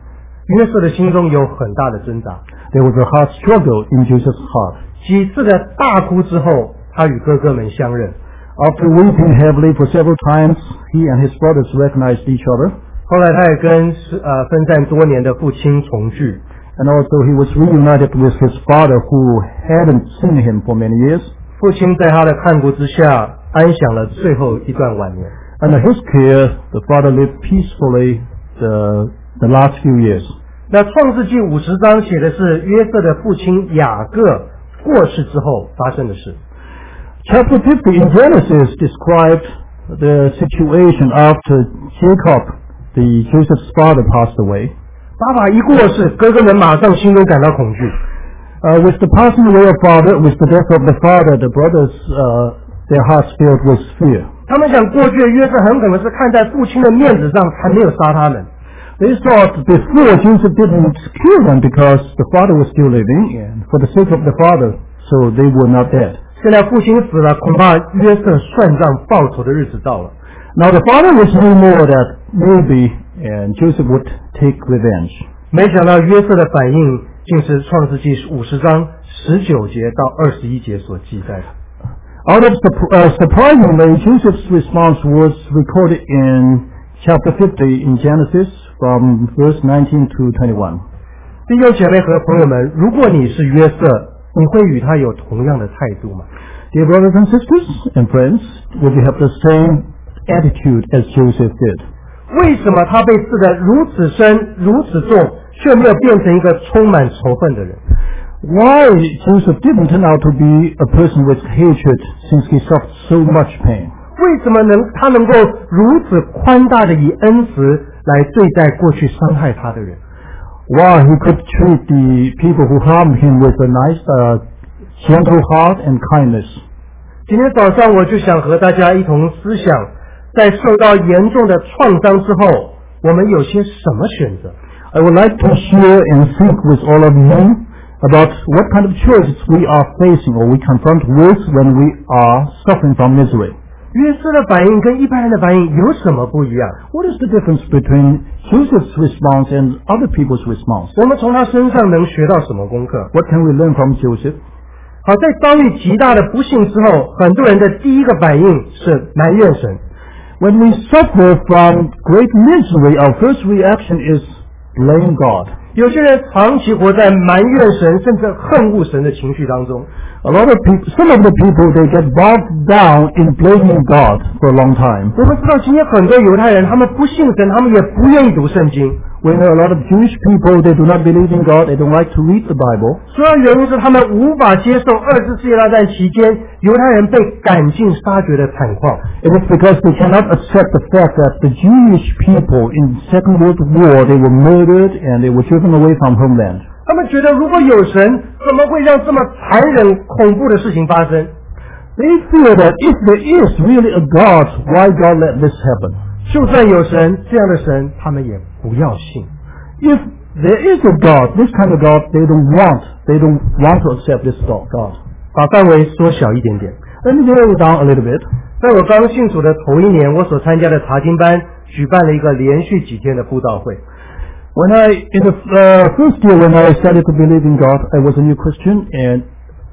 约瑟的心中有很大的挣扎。 There was a hard struggle in Joseph's heart. 几次的大哭之后，他与哥哥们相认。 After weeping heavily for several times, he and his brothers recognized each other. 后来他也跟呃分散多年的父亲重聚。 And also he was reunited with his father who hadn't seen him for many years. 父亲在他的看顾之下安享了最后一段晚年。 Under his care, the father lived peacefully the, the last few years. 那创世纪五十章写的是约瑟的父亲雅各过世之后发生的事。 Chapter fifty in Genesis described the situation after Jacob, the Joseph's father, passed away. 爸爸一过世，哥哥们马上心中感到恐惧。 Uh, with the passing away of father, with the death of the father, the brothers, uh, their hearts filled with fear. 他们想，过去的约瑟很可能是看在父亲的面子上，才没有杀他们。 They thought before Joseph didn't kill them because the father was still living, and for the sake of the father, so they were not dead. 现在父亲死了，恐怕约瑟算账报仇的日子到了。 Now the father was no more that maybe, and Joseph would take revenge. 没想到约瑟的反应竟是创世纪五十章十九节到二十一节所记载的。 Out of uh, surprisingly, Joseph's response was recorded in chapter fifty in Genesis from verse nineteen to twenty-one. 弟兄姐妹和朋友们，如果你是约瑟，你会与他有同样的态度吗？ Dear brothers and sisters and friends, would you have the same attitude as Joseph did? 为什么他被刺得如此深、如此重，却没有变成一个充满仇恨的人？ Why Joseph didn't turn out to be a person with hatred since he suffered so much pain? 为什么能他能够如此宽大的以恩慈来对待过去伤害他的人？ Why he could treat the people who harmed him with a nice, uh, gentle heart and kindness? 今天早上我就想和大家一同思想，在受到严重的创伤之后，我们有些什么选择？ I would like to share and think with all of you about what kind of choices we are facing or we confront with when we are suffering from misery. 约瑟的反应跟一般人的反应有什么不一样？ What is the difference between Joseph's response and other people's response? 我们从他身上能学到什么功课？ What can we learn from Joseph? 好，在遭遇极大的不幸之后，很多人的第一个反应是埋怨神。 When we suffer from great misery, our first reaction is blame God. 有些人长期活在埋怨神甚至恨恶神的情绪当中。 A lot of people, some of the people, they get bogged down in blaming God for a long time. 我们知道今天很多犹太人，他们不信神，他们也不愿意读圣经。 We know a lot of Jewish people, they do not believe in God, they don't like to read the Bible. 主要原因是他们无法接受二次世界大战期间犹太人被赶尽杀绝的惨况。 It is because they cannot accept the fact that the Jewish people in Second World War, they were murdered and they were driven away from homeland. 他们觉得如果有神，怎么会让这么残忍恐怖的事情发生？ They fear that if there is really a God, why God let this happen? 就算有神，这样的神他们也不要信。 If there is a God, this kind of God, they don't want, they don't want to accept this God. 把范围缩小一点点。 Let me narrow it down a little bit. 在我刚信主的头一年，我所参加的查经班举办了一个连续几天的布道会。 When I, in the uh, first year when I started to believe in God, I was a new Christian and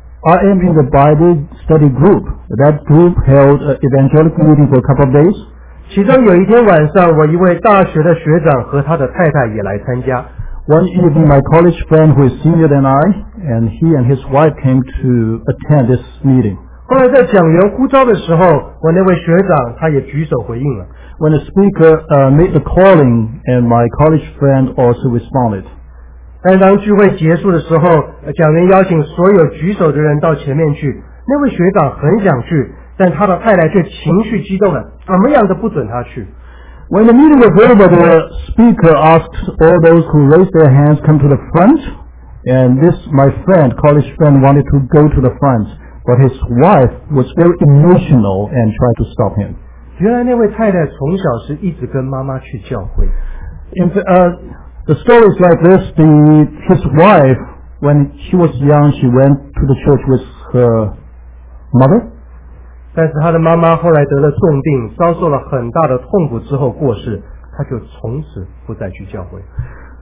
I am in the Bible study group. That group held an evangelical meeting for a couple of days. 其中有一天晚上，我一位大学的学长和他的太太也来参加。 One evening, my college friend who is senior than I, and he and his wife came to attend this meeting. 后来在讲员呼召的时候，我那位学长他也举手回应了。 When the speaker uh, made the calling, and my college friend also responded. 但当聚会结束的时候，讲员邀请所有举手的人到前面去。那位学长很想去，但他的太太却情绪激动了，怎么样都不准他去。 When the meeting was over, the speaker asked all those who raised their hands come to the front, and this, my friend, college friend, wanted to go to the front, but his wife was very emotional and tried to stop him. 原来那位太太从小是一直跟妈妈去教会。 In, uh, the story is like this: the his wife, when she was young, she went to the church with her mother. 但是他的妈妈后来得了重病，遭受了很大的痛苦之后过世，他就从此不再去教会。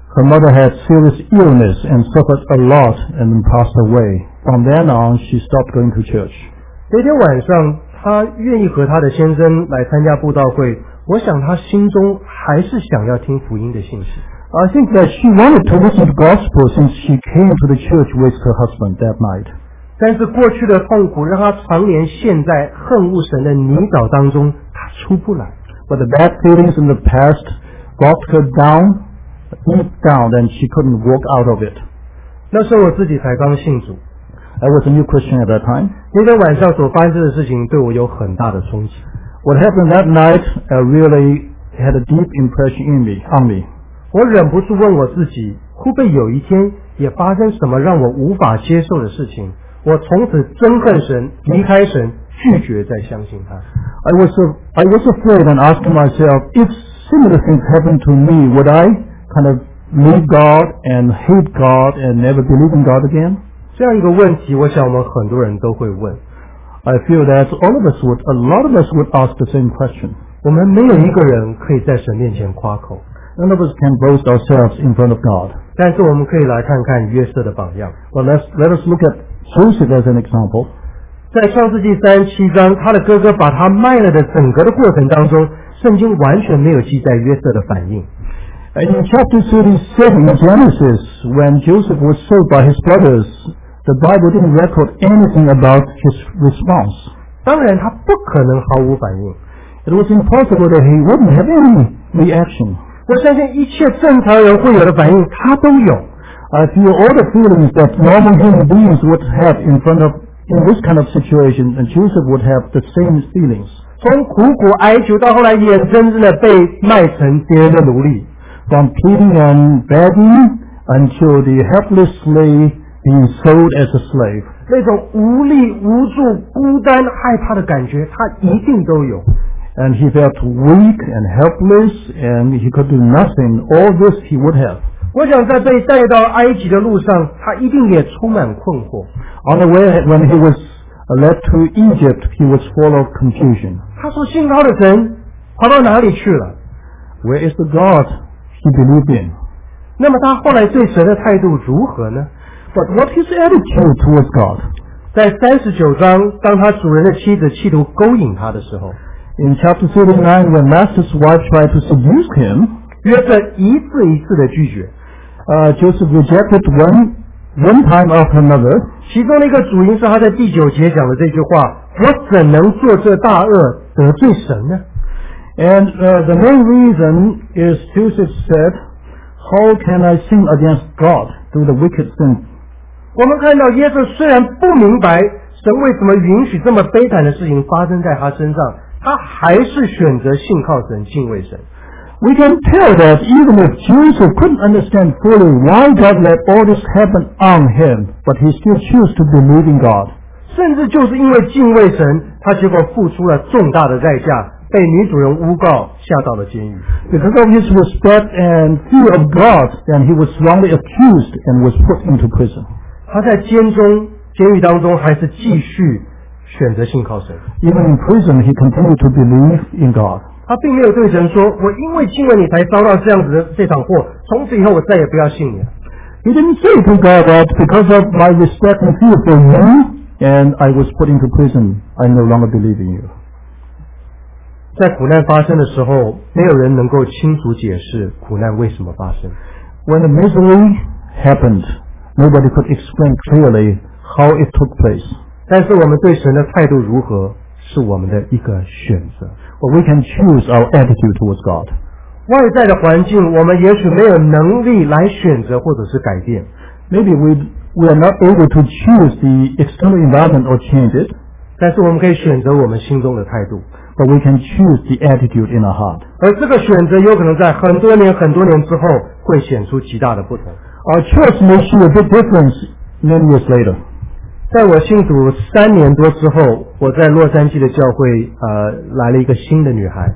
Her mother had serious illness and suffered a lot and then passed away. From then on, she stopped going to church. 那天晚上，她愿意和她的先生来参加布道会，我想她心中还是想要听福音的信息。 I think that she wanted to listen to gospel since she came to the church with her husband that night. 但是过去的痛苦让她常年陷在恨恶神的泥沼当中，她出不来。 But the bad feelings in the past brought her down, deep down, and she couldn't walk out of it. 那时候我自己才刚信主， I was a new Christian at that time. 那天晚上所发生的事情对我有很大的冲击。 What happened that night uh, really had a deep impression in me, on me. 我忍不住问我自己，会不会有一天也发生什么让我无法接受的事情？我从此憎恨神，离开神，拒绝再相信他。 I was uh, I was afraid and asked myself, if similar things happened to me, would I kind of leave God and hate God and never believe in God again? 这样一个问题，我想我们很多人都会问。 I feel that all of us would, a lot of us would ask the same question. 我们没有一个人可以在神面前夸口， None of us can boast ourselves in front of God. 但是我们可以来看看约瑟的榜样。 Well, let's, let us look at Joseph as an example. 在创世纪三十七章，他的哥哥把他卖了的整个的过程当中，圣经完全没有记载约瑟的反应。 And in chapter thirty-seven in Genesis, when Joseph was sold by his brothers, the Bible didn't record anything about his response. 当然，他不可能毫无反应。 It was impossible that he wouldn't have any reaction. 我相信一切正常人会有的反应，他都有。 I feel all the feelings that normal human beings would have in front of, in this kind of situation, and Joseph would have the same feelings. 从苦苦哀求到后来眼睁睁的被卖成别人的奴隶， From pleading and begging until the helplessly being sold as a slave. 那种无力、无助、孤单、害怕的感觉，他一定都有。 And he felt weak and helpless, and he could do nothing. All this he would have. 我想在被带到埃及的路上，他一定也充满困惑。 On the way, when he was led to Egypt, he was full of confusion. 他所信靠的神跑到哪里去了？ Where is the God he believed in? 那么他后来对神的态度如何呢？ But what his attitude towards God? 在三十九章，当他主人的妻子企图勾引他的时候， In chapter thirty-nine, when Master's wife tried to seduce him, 约瑟一次一次的拒绝。 uh, Joseph rejected one, one time after another. 其中的一个主因是他在第九节讲的这句话：“我怎能做这大恶得罪神呢？” And uh, the main reason is Joseph said, how can I sin against God through the wicked sin? 我们看到约瑟虽然不明白神为什么允许这么悲惨的事情发生在他身上，他还是选择信靠神、敬畏神。 We can tell that even if Joseph couldn't understand fully why God let all this happen on him, but he still chose to believe in God. 甚至就是因为敬畏神，他结果付出了重大的代价，被女主人诬告，下到了监狱。 Because of his respect and fear of God, then he was wrongly accused and was put into prison. 他在监中、监狱当中还是继续选择信靠神。 Even in prison, he continued to believe in God. 他并没有对神说：“我因为敬畏你才遭到这样子的这场祸，从此以后我再也不要信你了。” He didn't say to God that because of my respect and fear for you, and I was put into prison, I no longer believe in you. 在苦难发生的时候，没有人能够清楚解释苦难为什么发生。 When the misery happened, nobody could explain clearly how it took place. 但是我们对神的态度如何，是我们的一个选择。 But we can choose our attitude towards God. 外在的环境，我们也许没有能力来选择或者是改变。 Maybe we we are not able to choose the external environment or change it, 但是我们可以选择我们心中的态度。 but we can choose the attitude in our heart. 而这个选择有可能在很多年、很多年之后，会显出极大的不同。 Our choice may show a big difference many years later. 在我信主三年多之后，我在洛杉矶的教会，呃，来了一个新的女孩。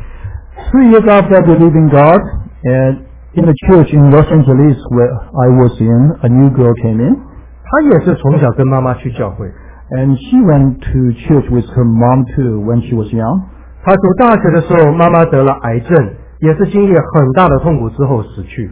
Three years after believing God, and in the church in Los Angeles where I was in, a new girl came in. 她也是从小跟妈妈去教会。 And she went to church with her mom too when she was young. 她读大学的时候，妈妈得了癌症，也是经历很大的痛苦之后死去。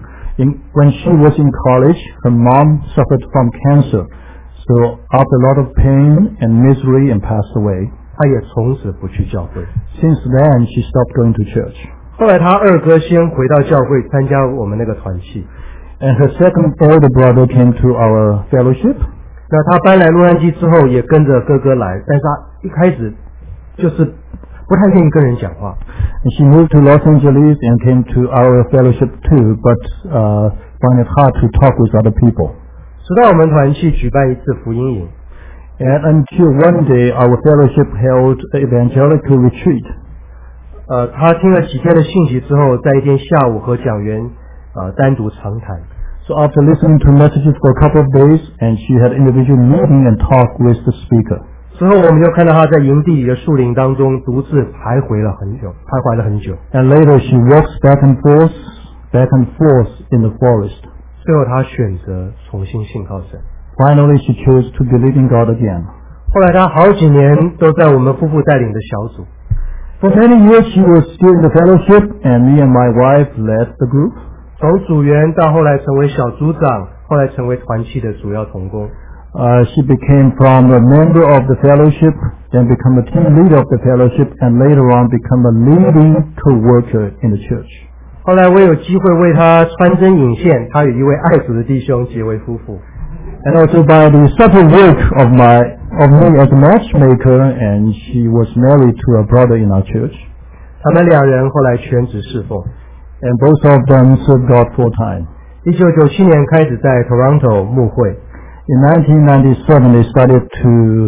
In, when she was in college, her mom suffered from cancer. So after a lot of pain and misery and passed away. 她也从此不去教会。 Since then, she stopped going to church. 后来她二哥先回到教会参加我们那个团契， And her second older brother came to our fellowship. 那她搬来洛杉矶之后也跟着哥哥来，但是她一开始就是不太愿意跟人讲话。 And she moved to Los Angeles and came to our fellowship too, but uh, found it hard to talk with other people. 直到我们团契举办一次福音营， And until one day our fellowship held an evangelical retreat. 呃，她听了几天的信息之后，在一天下午和讲员呃单独长谈。 So after listening to messages for a couple of days, and she had individual meeting and talk with the speaker. 之后我们就看到她在营地里的树林当中独自徘徊了很久，徘徊了很久。 And later she walks back and forth, back and forth in the forest. 最后她选择重新信靠神。 Finally she chose to believe in God again. 后来她好几年都在我们夫妇带领的小组。 For many years she was still in the fellowship, and me and my wife led the group. 从组员到后来成为小组长，后来成为团契的主要同工。 Uh, she became from a member of the fellowship, then become a team leader of the fellowship, and later on become a leading co-worker in the church. 后来我有机会为她穿针引线，她与一位爱主的弟兄结为夫妇。 And also by the subtle work of my of me as a matchmaker, and she was married to a brother in our church. 他们两人后来全职侍奉。 And both of them served God full time. 一九九七年开始在 Toronto 牧会。 In nineteen ninety-seven, they started to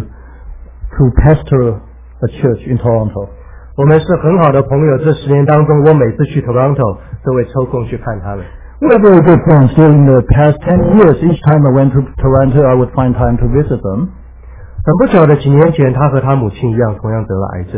to pastor a church in Toronto. 我们是很好的朋友，这十年当中，我每次去 Toronto 都会抽空去看他们。 We were very good friends during the past ten years. Each time I went to Toronto, I would find time to visit them. 很不久的几年前，他和他母亲一样，同样得了癌症。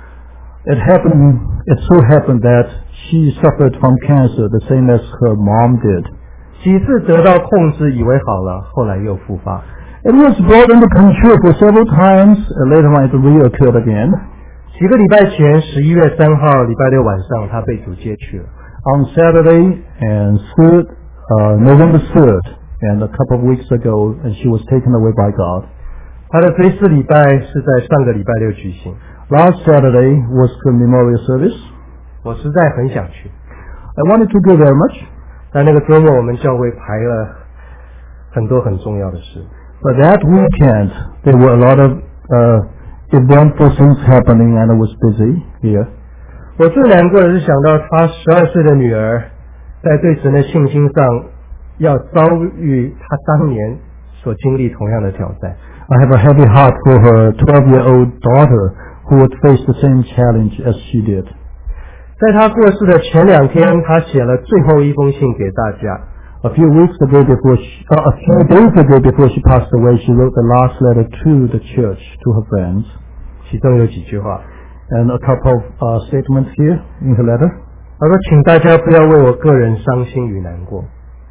It happened. It so happened that she suffered from cancer, the same as her mom did. 几次得到控制，以为好了，后来又复发。 It was brought under control for several times. And later on, it reoccurred again. 几个礼拜前，十一月三号，礼拜六晚上，他被主接去了。 On Saturday and third, uh, November third, and a couple of weeks ago, and she was taken away by God. 他的追思礼拜是在上个礼拜六举行。 Last Saturday was the memorial service. 我实在很想去， I wanted to go very much, 但那个周末我们教会排了很多很重要的事。 but that weekend there were a lot of uh, eventful things happening, and I was busy here. 我最难过的是想到他十二岁的女儿在对神的信心上要遭遇他当年所经历同样的挑战。 I have a heavy heart for her twelve-year-old daughter who would face the same challenge as she did. 在他过世的前两天，他写了最后一封信给大家。 A few weeks ago before she, uh, a few days ago before she passed away, she wrote the last letter to the church, to her friends. 其中有几句话， And a couple of uh, statements here in her letter. 他说：“请大家不要为我个人伤心与难过，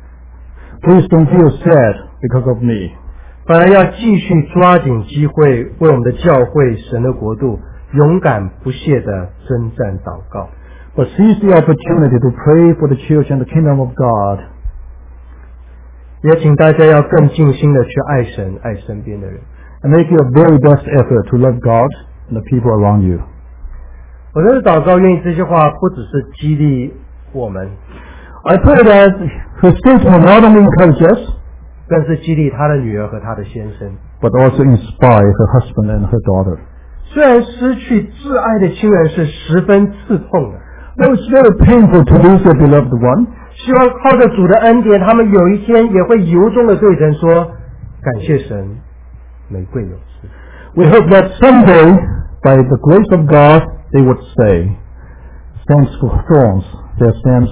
Please don't feel sad because of me. 反而要继续抓紧机会，为我们的教会、神的国度，勇敢不懈地征战祷告。 But seize the opportunity to pray for the church and the kingdom of God. 也请大家要更尽心地去爱神、爱身边的人。” And make your very best effort to love God and the people around you. 我真是祷告，愿意这些话不只是激励我们， I pray that her statement not only encourage us, 更是激励他的女儿和他的先生。 but also inspire her husband and her daughter. 虽然失去挚爱的亲人是十分刺痛的， Though it's very painful to lose a beloved one, 希望靠着主的恩典，他们有一天也会由衷的对神说：“感谢神，玫瑰有刺。” we hope that someday, by the grace of God, they would say, "Thanks for thorns, their stems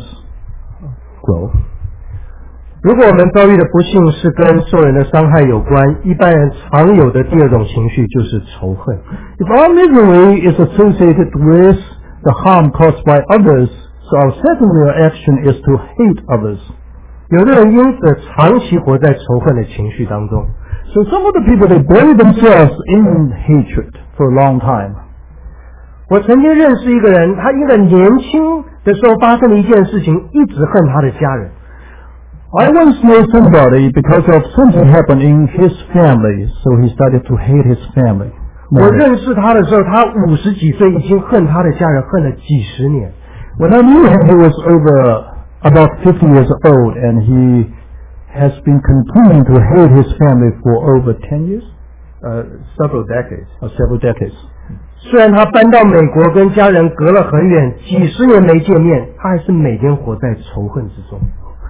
grow." 如果我们遭遇的不幸是跟受人的伤害有关，一般人常有的第二种情绪就是仇恨。 If our misery is associated with the harm caused by others, so our second reaction is to hate others. 有的人因此长期活在仇恨的情绪当中。 So some of the people, they bury themselves in hatred for a long time. 我曾经认识一个人，他因为年轻的时候发生了一件事情，一直恨他的家人。 I once knew somebody because of something happened in his family, so he started to hate his family. 我认识他的时候，他五十几岁，已经恨他的家人恨了几十年。 When I knew him, he was over about fifty years old, and he has been continuing to hate his family for over ten years, uh, several decades, or several decades. 虽然他搬到美国，跟家人隔了很远，几十年没见面，他还是每天活在仇恨之中。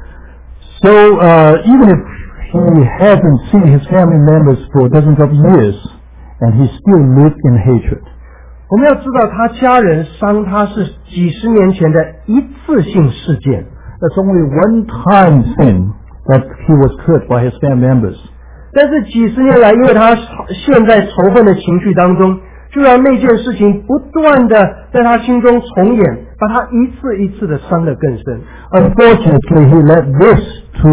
So uh, even if he hasn't seen his family members for dozens of years, and he still lived in hatred. 我们要知道，他家人伤他是几十年前的一次性事件。 That's only one time thing that he was hurt by his family members. 但是几十年来，因为他陷在仇恨的情绪当中，就让那件事情不断的在他心中重演，把他一次一次的伤得更深。 Unfortunately, he let this to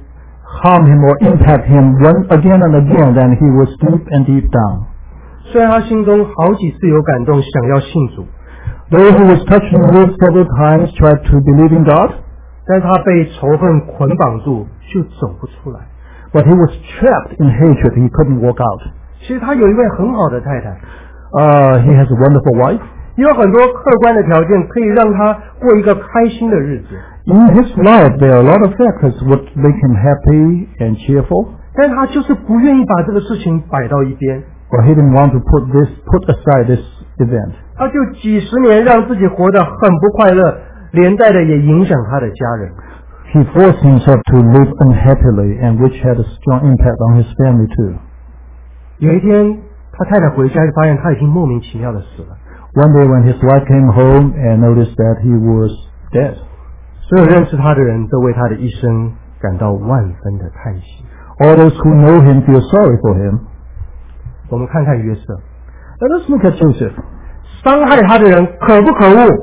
harm him or impact him one again and again, then he was deep and deep down. 虽然他心中好几次有感动，想要信主， though he was touched with several times, tried to believe in God, 但是他被仇恨捆绑住，就走不出来。 but he was trapped in hatred. He couldn't walk out. 其实他有一位很好的太太， Uh, he has a wonderful wife. 也有很多客观的条件可以让他过一个开心的日子。 In his life, there are a lot of factors would make him happy and cheerful, 但是他就是不愿意把这个事情摆到一边。 but he didn't want to put this, put aside this event. 他就几十年让自己活得很不快乐，连带的也影响他的家人。 He forced himself to live unhappily, and which had a strong impact on his family too. 有一天，他太太回家就发现他已经莫名其妙的死了。 One day when his wife came home and noticed that he was dead, 所有认识他的人都为他的一生感到万分的叹息。 all those who know him feel sorry for him. 我们看看约瑟， Let us look at Joseph. 伤害他的人可不可恶？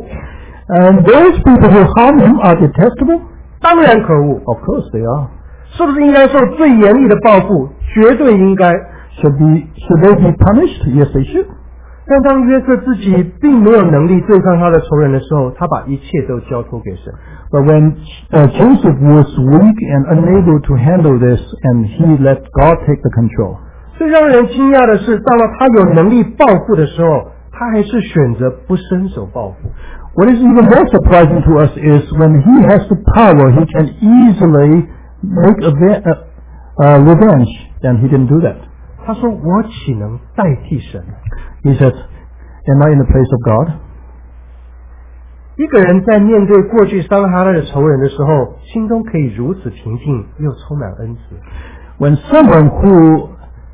And those people who harm him are detestable? 当然可恶。 Of course they are. 是不是应该受最严厉的报复？绝对应该。 Should be, should they be punished? Yes, they should. 但当约瑟自己并没有能力对抗他的仇人的时候，他把一切都交托给神。 But when uh, Joseph was weak and unable to handle this, and he let God take the control. 最让人惊讶的是，到了他有能力报复的时候，他还是选择不伸手报复。 What is even more surprising to us is when he has the power, he can easily make a ve- uh, uh, revenge, and he didn't do that. 他说：“我岂能代替神？” He said, am I in the place of God? 一个人在面对过去伤害他的仇人的时候，心中可以如此平静，又充满恩慈。 When someone who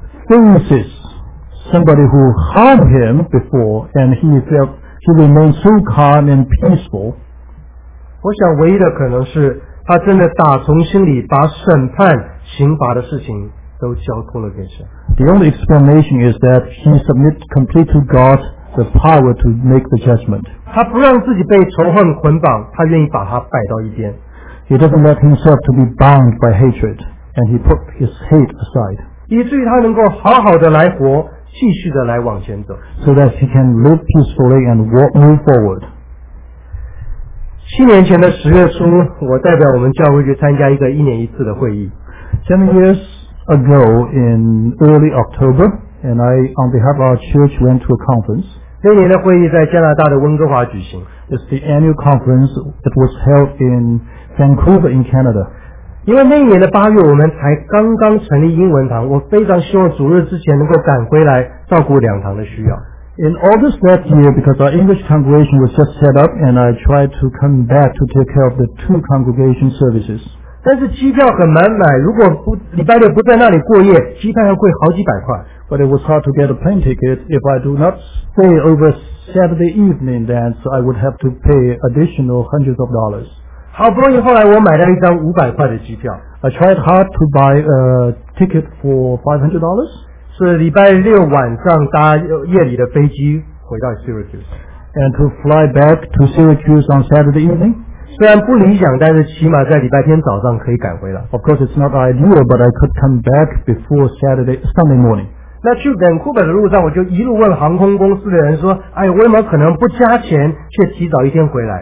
faces somebody who harmed him before, and he felt he remained so calm and peaceful, 我想唯一的可能是他真的打从心里把审判、刑罚的事情都交托了给神。 the only explanation is that he submits completely to God the power to make the judgment. 他不让自己被仇恨捆绑，他愿意把它摆到一边。 He doesn't let himself to be bound by hatred, and he put his hate aside, 以至于他能够好好的来活，继续的来往前走。 so that he can live peacefully and walk, move forward. 七年前的十月初，我代表我们教会去参加一个一年一次的会议。 Seven years ago in early October, and I, on behalf of our church, went to a conference. 那年的会议在加拿大的温哥华举行。 It's the annual conference that was held in Vancouver in Canada. 因为那一年的八月，我们才刚刚成立英文堂，我非常希望主日之前能够赶回来照顾两堂的需要。 In August that year, because our English congregation was just set up, and I tried to come back to take care of the two congregation services. 但是机票很难买，如果不礼拜六不在那里过夜，机票要贵好几百块。 But it was hard to get a plane ticket. If I do not stay over Saturday evening, then so I would have to pay additional hundreds of dollars. 好不容易后来我买到一张五百块的机票， I tried hard to buy a ticket for five hundred dollars. 是礼拜六晚上搭夜里的飞机回到 Syracuse。 And to fly back to Syracuse on Saturday evening. 虽然不理想，但是起码在礼拜天早上可以赶回来。 Of course, it's not ideal, but I could come back before Saturday, Sunday morning. 那去Vancouver的路上，我就一路问航空公司的人说：“哎，我有没有可能不加钱，却提早一天回来？”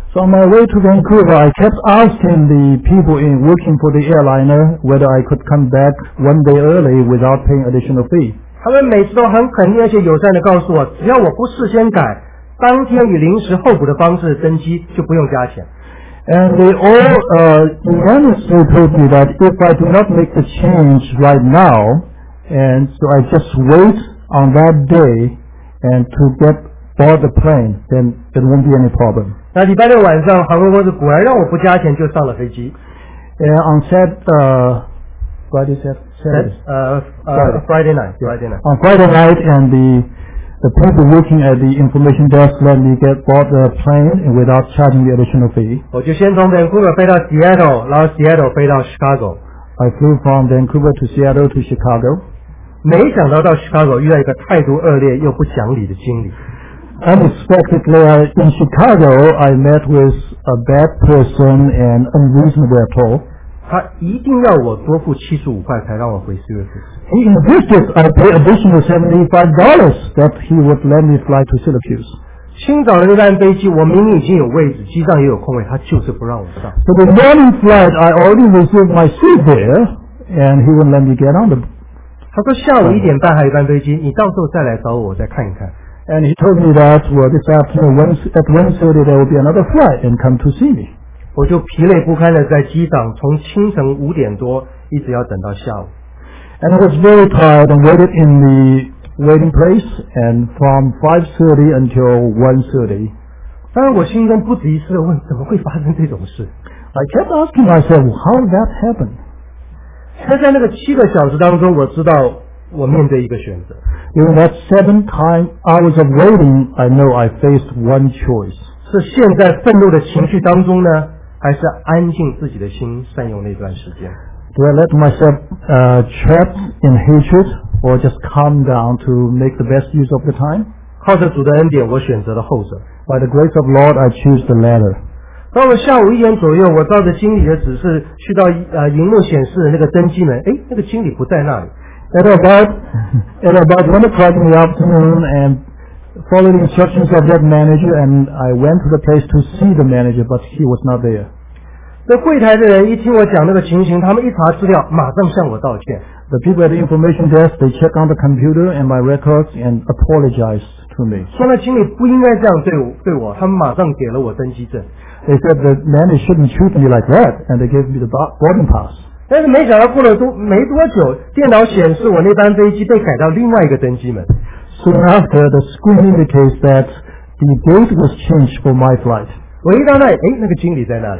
So on my way to Vancouver, I kept asking the people in working for the airliner whether I could come back one day early without paying additional fee. 他们每次都很肯定而且友善的告诉我，只要我不事先改，当天以临时候补的方式登机就不用加钱。 And they all uh, unanimously told me that if I do not make the change right now, and so I just wait on that day and to get board the plane, then it won't be any problem. 那礼拜六晚上，航空公司果然让我不加钱就上了飞机。 And on Sat, uh, Friday, Sat, Saturday, 呃呃 Friday night, Friday night. on Friday night, and the the people working at the information desk let me get board the plane without charging the additional fee. 我就先从 Vancouver 飞到 Seattle， 然后 Seattle 飞到 Chicago。 I flew from Vancouver to Seattle to Chicago. 没想到到 Chicago 遇到一个态度恶劣又不讲理的经理。 Unexpectedly, I, in Chicago, I met with a bad person and unreasonable at all. 他一定要我多付七十五块才让我回 Syracuse。 He insisted I pay additional seventy-five dollars that he would let me fly to Syracuse. 清早的那班飞机，我明明已经有位置，机上也有空位，他就是不让我上。 So the morning flight, I already reserved my seat there, and he wouldn't let me get on the. 他说下午一点半还有一班飞机，你到时候再来找我，我再看一看。 And he told me that, well, this afternoon one, at one thirty there will be another flight and come to see me. 我就疲累不堪的在机场从清晨五点多一直要等到下午。 And I was very tired and waited in the waiting place, and from five thirty until one thirty. 当然我心中不止一次的问，怎么会发生这种事？ I kept asking myself, how did that happen? 那在那个七个小时当中，我知道我面对一个选择。 During that seven time hours of waiting, I know I faced one choice. 是陷在愤怒的情绪当中呢，还是安静自己的心，善用那段时间？ Do I let myself uh, trapped in hatred, or just calm down to make the best use of the time? 靠着主的恩典，我选择了后者。 By the grace of Lord, I choose the latter. 到了下午一点左右，我照着经理的指示去到呃荧幕显示的那个登机门，诶，那个经理不在那里。 At about at about one o'clock in the afternoon, and followed the instructions of that manager, and I went to the place to see the manager, but he was not there. 那柜台的人一听我讲那个情形，他们一查资料，马上向我道歉。 The people at the information desk, they checked on the computer and my records and apologized to me. 说那经理不应该这样对我，对我，他们马上给了我登机证。 They said the manager shouldn't treat me like that, and they gave me the boarding pass. 但是没想到过了多没多久，电脑显示我那班飞机被改到另外一个登机门。 Soon after, the screen indicates that the date was changed for my flight. 我一到那里，诶，那个经理在那里。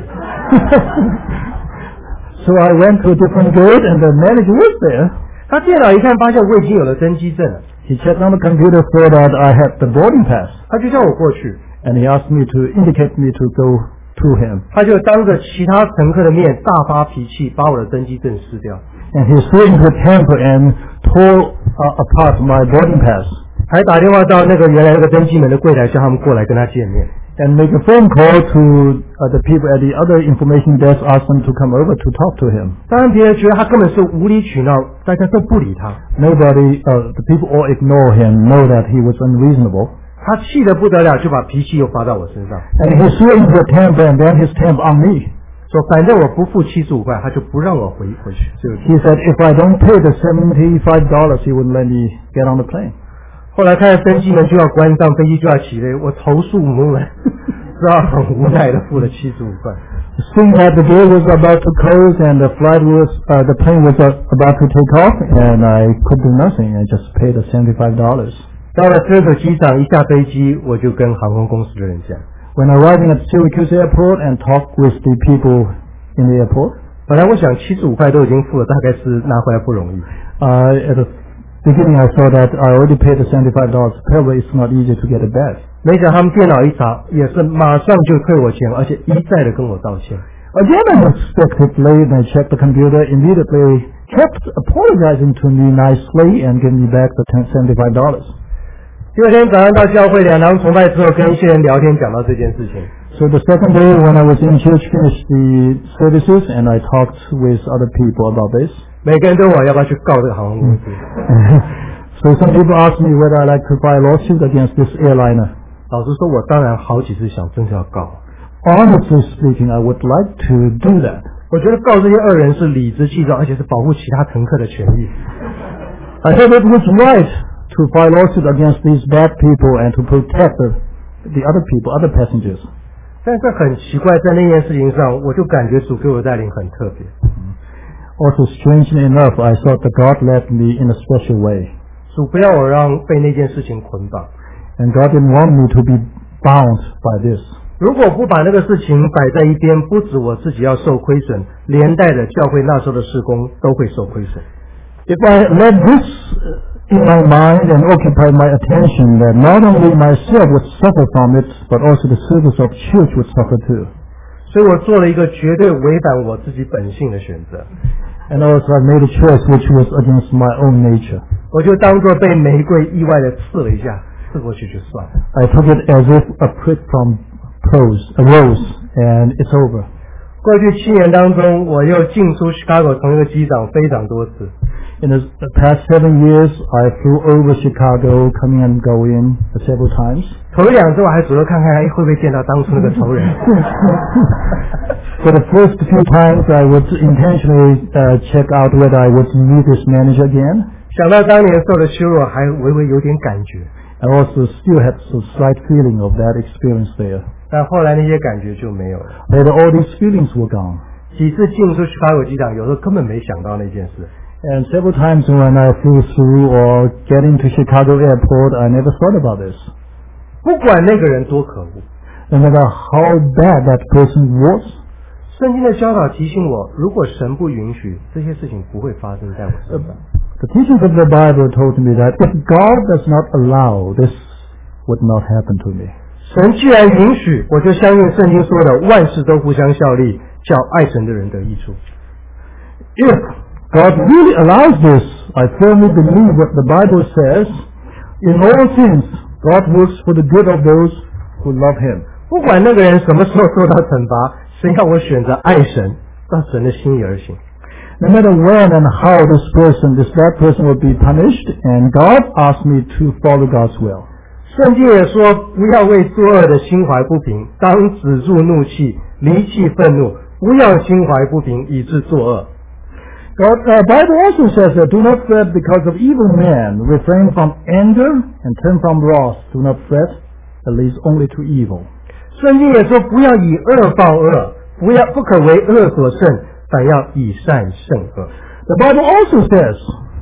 So I went to a different gate, and the manager was there. 他电脑一看，发现我已经有了登机证了， He checked on the computer, saw that I had the boarding pass, 他就叫我过去， and he asked me to indicate me to go to him. 他就当着其他乘客的面大发脾气，把我的登机证撕掉， And he threw into a temper and tore uh, apart my boarding pass, 还打电话到那个原来那个登机门的柜台，叫他们过来跟他见面。 and make a phone call to uh, the people at the other information desk, ask them to come over to talk to him. 当然，别人觉得他根本是无理取闹，大家都不理他。 Nobody, uh, the people all ignore him, know that he was unreasonable. 他气得不得了，就把脾气又发到我身上， And he threw into a temper and then his temper on me. 说反正我不付七十五块，他就不让我回回去。这个 He said if I don't pay the seventy-five dollars, he wouldn't let me get on the plane. 后来看登机门就要关上，飞机就要起飞，我投诉无门，只好很无奈的付了七十五块。 Seeing that the door was about to close and the flight was, uh, the plane was uh, about to take off, and I could do nothing. I just paid the seventy-five dollars. 到了Syracuse机场，一下飞机我就跟航空公司的人讲， When arriving at Syracuse Airport and talked with the people in the airport, 本来我想七十五块都已经付了，大概是拿回来不容易。 uh, at the beginning I saw that I already paid the seventy-five dollars. Probably it's not easy to get it back. 没想到他们电脑一查，也是马上就退我钱，而且一再的跟我道歉。 Again, unexpectedly, they checked the computer, immediately kept apologizing to me nicely and gave me back the seventy-five dollars. 第二天早上到教会两堂崇拜之后，跟一些人聊天，讲到这件事情。 So the second day when I was in church, finished the services, and I talked with other people about this. 每个人都问我要不要去告这个航空公司。 So some people asked me whether I'd like to file a lawsuit against this airliner. 老实说，我当然好几次想，真是要告。 honestly speaking, I would like to do that. 我觉得告这些恶人是理直气壮，而且是保护其他乘客的权益。 I thought it was right to file lawsuit against these bad people and to protect the, the other people, other passengers. 但是很奇怪，在那件事情上，我就感觉主给我带领很特别。 Also, strangely enough, I thought that God led me in a special way. 主不要我让被那件事情捆绑。 And God didn't want me to be bound by this. 如果不把那个事情摆在一边，不止我自己要受亏损，连带的教会那时候的事工都会受亏损。 If I let this in my mind and occupy my attention, that not only myself would suffer from it, but also the service of church would suffer too. 所以我做了一个绝对违反我自己本性的选择。 And also I made a choice which was against my own nature. 我就当作被玫瑰意外的刺了一下，刺过去就算了。 I took it as if a prick from rose, a rose, and it's over. 过去七年当中，我又进出 Chicago 同一个机场非常多次。 In the past seven years, I flew over Chicago, coming and going several times. 头一两次我还主动看看，哎，会不会见到当初那个仇人。 For the first few times, I would intentionally uh, check out whether I would meet this manager again. 想到当年受的羞辱，还微微有点感觉。 I also still had a slight feeling of that experience there. 但后来那些感觉就没有了。 Later, all these feelings were gone. 几次进出 Chicago 机场，有时候根本没想到那件事。 And several times when I flew through or get into Chicago airport, I never thought about this. 不管那个人多可恶， No matter how bad that person was, 圣经的教导提醒我，如果神不允许，这些事情不会发生在我身上。 the teachings of the Bible told me that if God does not allow, this would not happen to me. 神既然允许，我就相信圣经说的万事都互相效力，叫爱神的人得益处。 If God really allows this, I firmly believe what the Bible says. In all things, God works for the good of those who love Him. 不管那个人什么时候受到惩罚，神要我选择爱神，照神的心意而行。 No matter when and how this person, this bad person will be punished, and God asked me to follow God's will. 圣经也说，不要为作恶的心怀不平，当止住怒气，离弃愤怒，不要心怀不平，以致作恶。 God, uh, Bible also says that do not fret because of evil men. Refrain from anger and turn from wrath. Do not fret, that leads only to evil. 圣经也说，不要以恶报恶，不要不可为恶所胜，反要以善胜恶。 The Bible also says,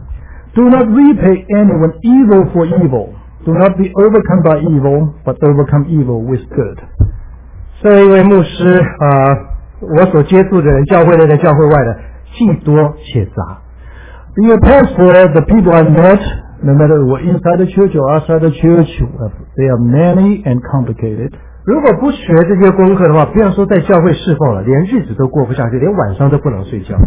do not repay anyone evil for evil. Do not be overcome by evil, but overcome evil with good. 身为一位牧师啊、呃，我所接触的人，教会内的、教会外的，既多且杂。 Being a pastor, the people I met, no matter were inside the church or outside the church, they are many and complicated. 如果不学这些功课的话，不要说在教会侍奉了，连日子都过不下去，连晚上都不能睡觉。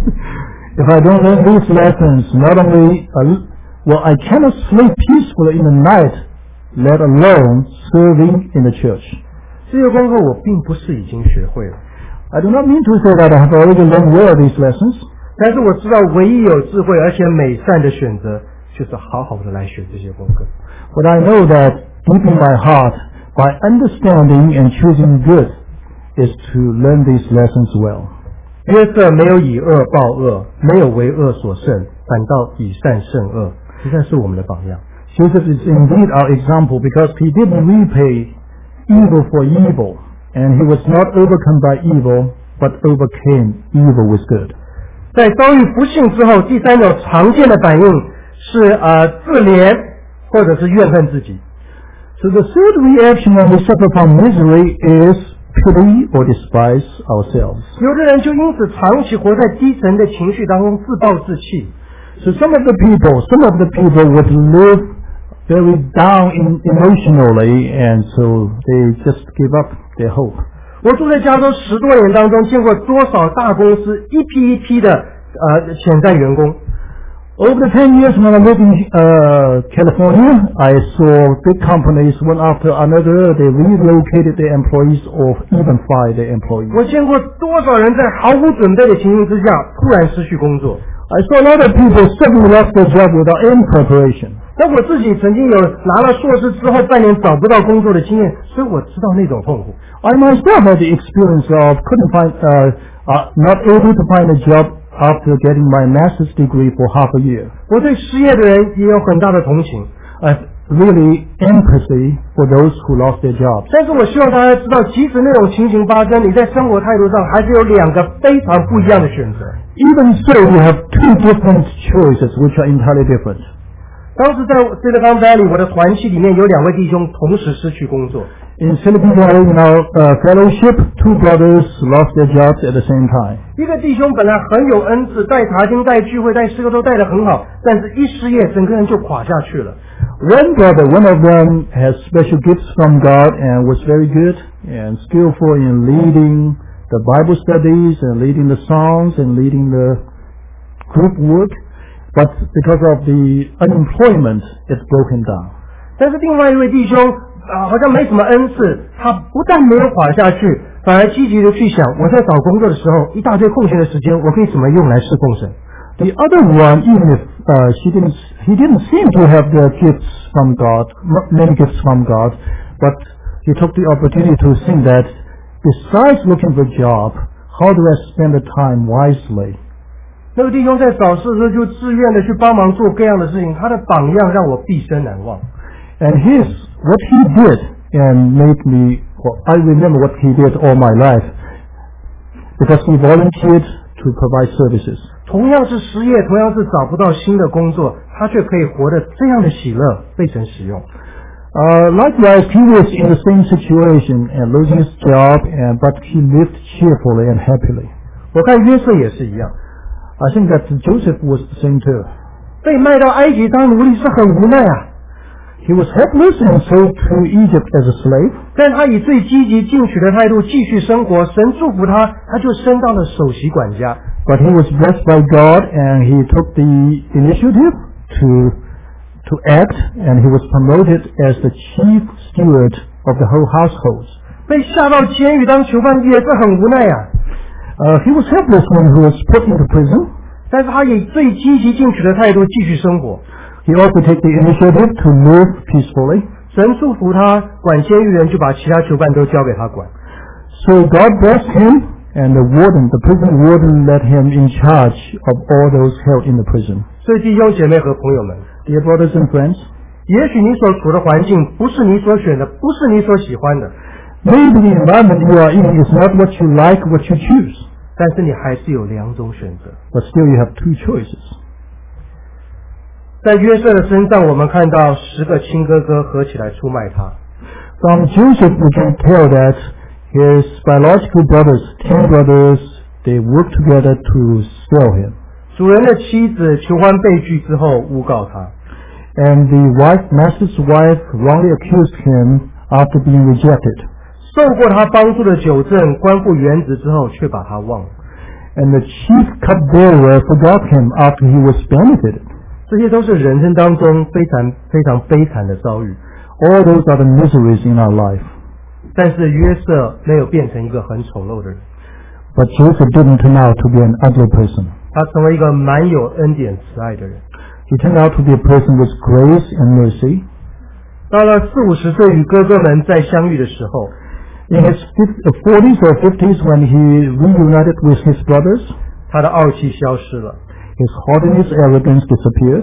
If I don't learn these lessons, not only, uh, well, I cannot sleep peacefully in the night, let alone serving in the church. 这些功课我并不是已经学会了。 I do not mean to say that I have already learned well these lessons. 但是我知道，唯一有智慧而且美善的选择，就是好好的来学这些功课。 But I know that deep in my heart, by understanding and choosing good, is to learn these lessons well. 约瑟没有以恶报恶，没有为恶所胜，反倒以善胜恶，实在是我们的榜样。 Joseph is indeed our example because he didn't repay evil for evil, and he was not overcome by evil, but overcame evil with good. 在遭遇不幸之后，第三种常见的反应是呃自怜或者是怨恨自己。 So the third reaction when we suffer from misery is pity or despise ourselves. 有的人就因此长期活在低沉的情绪当中，自暴自弃。 So some of the people, some of the people would live very down in emotionally, and so they just give up their hope. 我住在加州十多年当中，见过多少大公司一批一批的呃潜在员工。 Over the ten years when I lived in uh, California, I saw big companies one after another. They relocated their employees or even fired their employees. 我见过多少人在毫无准备的情形之下突然失去工作。 I saw a lot of people suddenly lost their job without any preparation. 那我自己曾经有拿了硕士之后半年找不到工作的经验，所以我知道那种痛苦。 I myself had the experience of couldn't find, uh, uh, not able to find a job after getting my master's degree for half a year. 我对失业的人也有很大的同情。 I have really empathy for those who lost their jobs. 但是我希望大家知道，即使那种情形发生，你在生活态度上还是有两个非常不一样的选择。 Even so, we have two different choices which are entirely different. 当时在 Silicon Valley 我的团契里面有两位弟兄同时失去工作。 In Silicon Valley, in our uh, fellowship, two brothers lost their jobs at the same time. 一个弟兄本来很有恩赐，带查经、带聚会、带诗歌都带得很好，但是一失业，整个人就垮下去了。 One brother, one of them has special gifts from God and was very good and skillful in leading the Bible studies and leading the songs and leading the group work. But because of the unemployment, it broke him down. 但是另外一位弟兄啊，好像没什么恩赐，他不但没有垮下去，反而积极的去想，我在找工作的时候，一大堆空闲的时间，我可以怎么用来侍奉神。 The other one, even if uh, she didn't, he didn't seem to have the gifts from God, many gifts from God, but he took the opportunity to think that besides looking for a job, how do I spend the time wisely? 那个弟兄在找事的时候就自愿的去帮忙做各样的事情，他的榜样让我毕生难忘。 And his, what he did and made me, well, I remember what he did all my life, because he volunteered to provide services. 同样是失业，同样是找不到新的工作，他却可以活得这样的喜乐，被神使用。 Uh, likewise, he was in the same situation and losing his job, and but he lived cheerfully and happily. 我看约瑟也是一样。 I think that Joseph was the same too. 被卖到埃及当奴隶是很无奈啊。 He was helpless and sold to Egypt as a slave. 但他以最积极进取的态度继续生活，神祝福他，他就升到了首席管家。 But he was blessed by God and he took the initiative to to act, and he was promoted as the chief steward of the whole household. 被下到监狱当囚犯也是很无奈啊。 Uh, he was helpless when he was put into prison. 但是他以最积极进取的态度继续生活。 He also took the initiative to live peacefully. 神祝福他，管监狱人就把其他囚犯都交给他管。 So God blessed him, and the warden, the prison warden, let him in charge of all those held in the prison. 所以弟兄姐妹和朋友们， Dear brothers and friends, 也许你所处的环境不是你所选的，不是你所喜欢的。 Maybe the environment you are in is not what you like, what you choose. 但是你还是有两种选择。 But still you have two choices. 在约瑟的身上，我们看到十个亲哥哥合起来出卖他。 From Joseph, we can tell that his biological brothers, ten brothers, they worked together to sell him. 主人的妻子求欢被拒之后诬告他。 And the wife, master's wife, wrongly accused him after being rejected. 受过他帮助的酒政官复原职之后，却把他忘了。 And the chief cupbearer forgot him after he was benefited. 这些都是人生当中非常非常悲惨的遭遇。 All those are the miseries in our life. 但是约瑟没有变成一个很丑陋的人。 But Joseph didn't turn out to be an ugly person. 他成为一个满有恩典慈爱的人。 He turned out to be a person with grace and mercy. 到了四五十岁与哥哥们再相遇的时候， In his forties or fifties, when he reunited with his brothers, 他的傲气消失了。 his haughtiness, arrogance disappeared.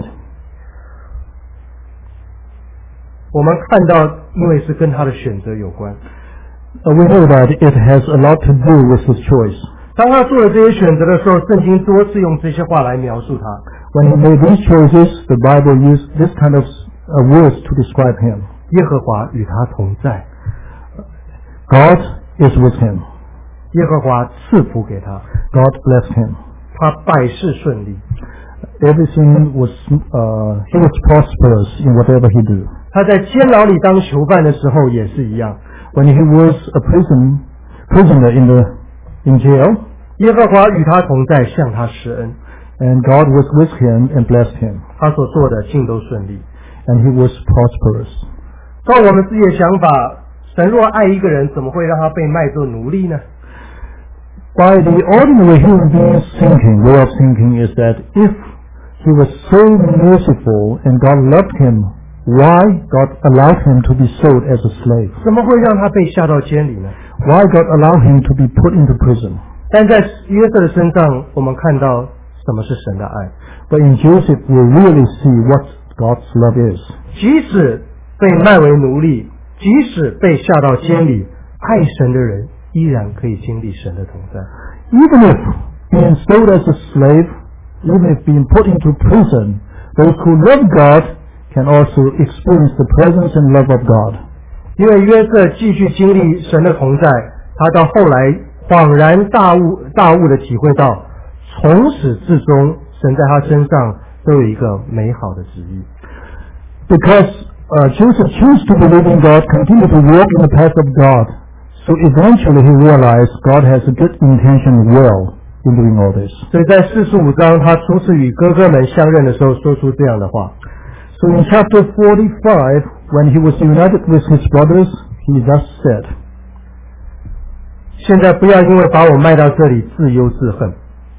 我们看到，因为是跟他的选择有关。 Uh, we know that it has a lot to do with his choice. 当他做了这些选择的时候，圣经多次用这些话来描述他。 When he made these choices, the Bible used this kind of uh, words to describe him. 耶和华与他同在。 God is with him. 耶和华赐福给他。 God blessed him. 他百事顺利。 Everything was, uh, he was prosperous in whatever he did. 他在监牢里当囚犯的时候也是一样。 When he was a prison, prisoner in the, in jail, 耶和华与他同在，向他施恩。 and God was with him and blessed him. 他所做的尽都顺利。 And he was prosperous. 照我们自己的想法，神若爱一个人，怎么会让他被卖作奴隶呢？ By the ordinary human being's thinking, way of thinking is that if he was so merciful and God loved him, why God allowed him to be sold as a slave? 怎么会让他被下到监里呢？ Why God allowed him to be put into prison? 但在约瑟的身上，我们看到什么是神的爱。 But in Joseph, we really see what God's love is. 即使被卖为奴隶，即使被下到监里，爱神的人依然可以经历神的同在。 Even if being sold as a slave, even if being put into prison, those who love God can also experience the presence and love of God. 因为约瑟继续经历神的同在，他到后来恍然大悟大悟的体会到，从始至终神在他身上都有一个美好的旨意。 Because uh, Joseph chose to believe in God, continued to walk in the path of God, so eventually he realized God has a good intention well in doing all this. 所以在四十五章，他初次与哥哥们相认的时候，说出这样的话。 So in chapter forty-five, when he was united with his brothers, he thus said, 现在不要因为把我卖到这里自忧自恨。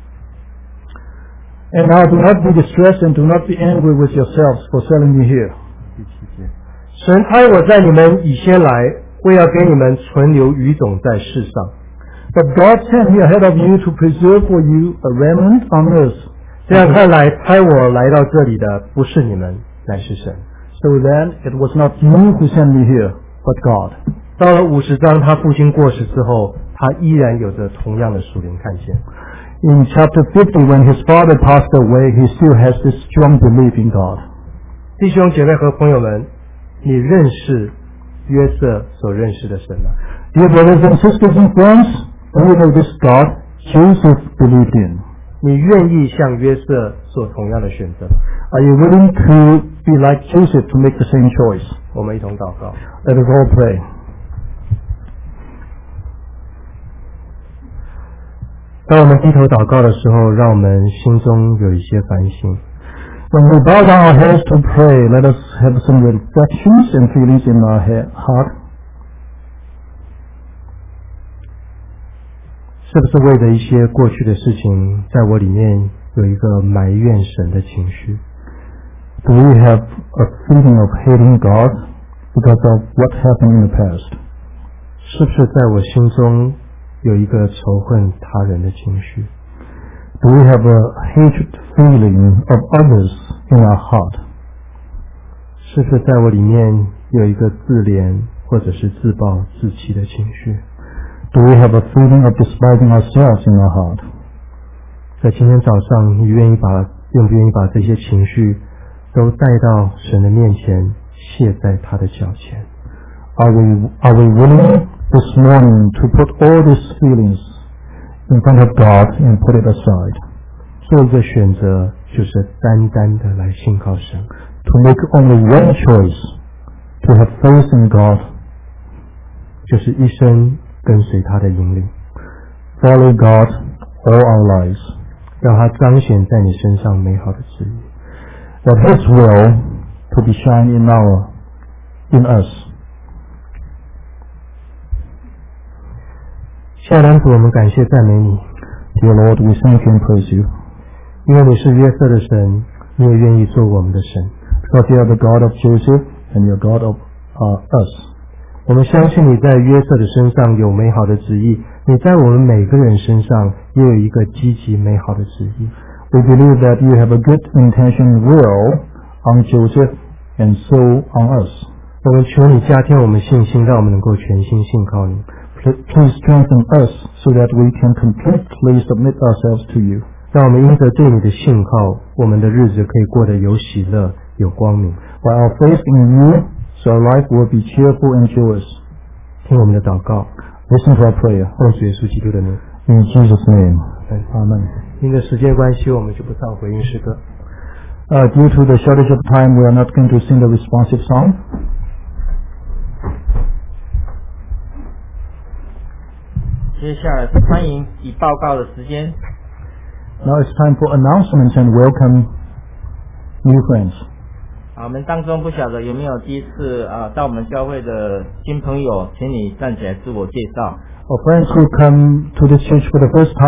And now do not be distressed and do not be angry with yourselves for selling me here. 神差我在你们以先来，为要给你们存留余种在世上。 But God sent me ahead of you to preserve for you a remnant on earth. 这样看来，差我来到这里的不是你们，乃是神。 So then it was not you who sent me here, but God. 到了五十章，他父亲过世之后，他依然有着同样的属灵看见。 In chapter fifty, when his father passed away, he still has this strong belief in God. 弟兄姐妹和朋友们，你认识约瑟所认识的神吗？ Dear brothers and sisters and friends, do you know this God Joseph believed in? 你愿意像约瑟做同样的选择吗？ Are you willing to be like Joseph to make the same choice? 我们一同祷告。 Let us all pray. 当我们低头祷告的时候，让我们心中有一些反省。 When we bow down our heads to pray, let us have some reflections and feelings in our heart. 是不是为了一些过去的事情，在我里面有一个埋怨神的情绪？ Do we have a feeling of hating God because of what happened in the past? 是不是在我心中有一个仇恨他人的情绪？ Do we have a hatred feeling of others in our heart? 是不是在我里面有一个自怜或者是自暴自弃的情绪？ Do we have a feeling of despising ourselves in our heart? 在今天早上，你愿意把愿不愿意把这些情绪都带到神的面前，卸在他的脚前？ Are we are we willing this morning to put all these feelings in front of God and put it aside? 做一个选择，就是单单的来信靠神。 To make only one choice, to have faith in God, 就是一生跟随他的引领。 follow God all our lives, 让他彰显在你身上美好的旨意。 that His will to be shine in our in us. 亲爱的主，我们感谢赞美你， Dear Lord, we thank you and praise you, 因为你是约瑟的神，你也愿意做我们的神。 because you are the God of Joseph and you are God of uh, us. 我们相信你在约瑟的身上有美好的旨意，你在我们每个人身上也有一个积极美好的旨意。 We believe that you have a good intention will on Joseph and so on us. 我们求你加添我们信心，让我们能够全心信靠你。 Please strengthen us so that we can completely submit ourselves to you. 让我们因着对你的信靠，我们的日子可以过得有喜乐、有光明。 By our faith in you, so our life will be cheerful and joyous. 听我们的祷告， Listen to our prayer. 奉主耶稣基督的名。 In Jesus' name. Amen. 因着时间关系，我们就不唱回应诗歌。 Uh, due to the shortage of time, we are not going to sing the responsive song. 接下来是欢迎及报告的时间。 Now it's time for announcements and welcome new friends. 啊，我们当中不晓得有没有第一次啊到我们教会的新朋友，请你站起来自我介绍。 Our friends who come to this church for the first time,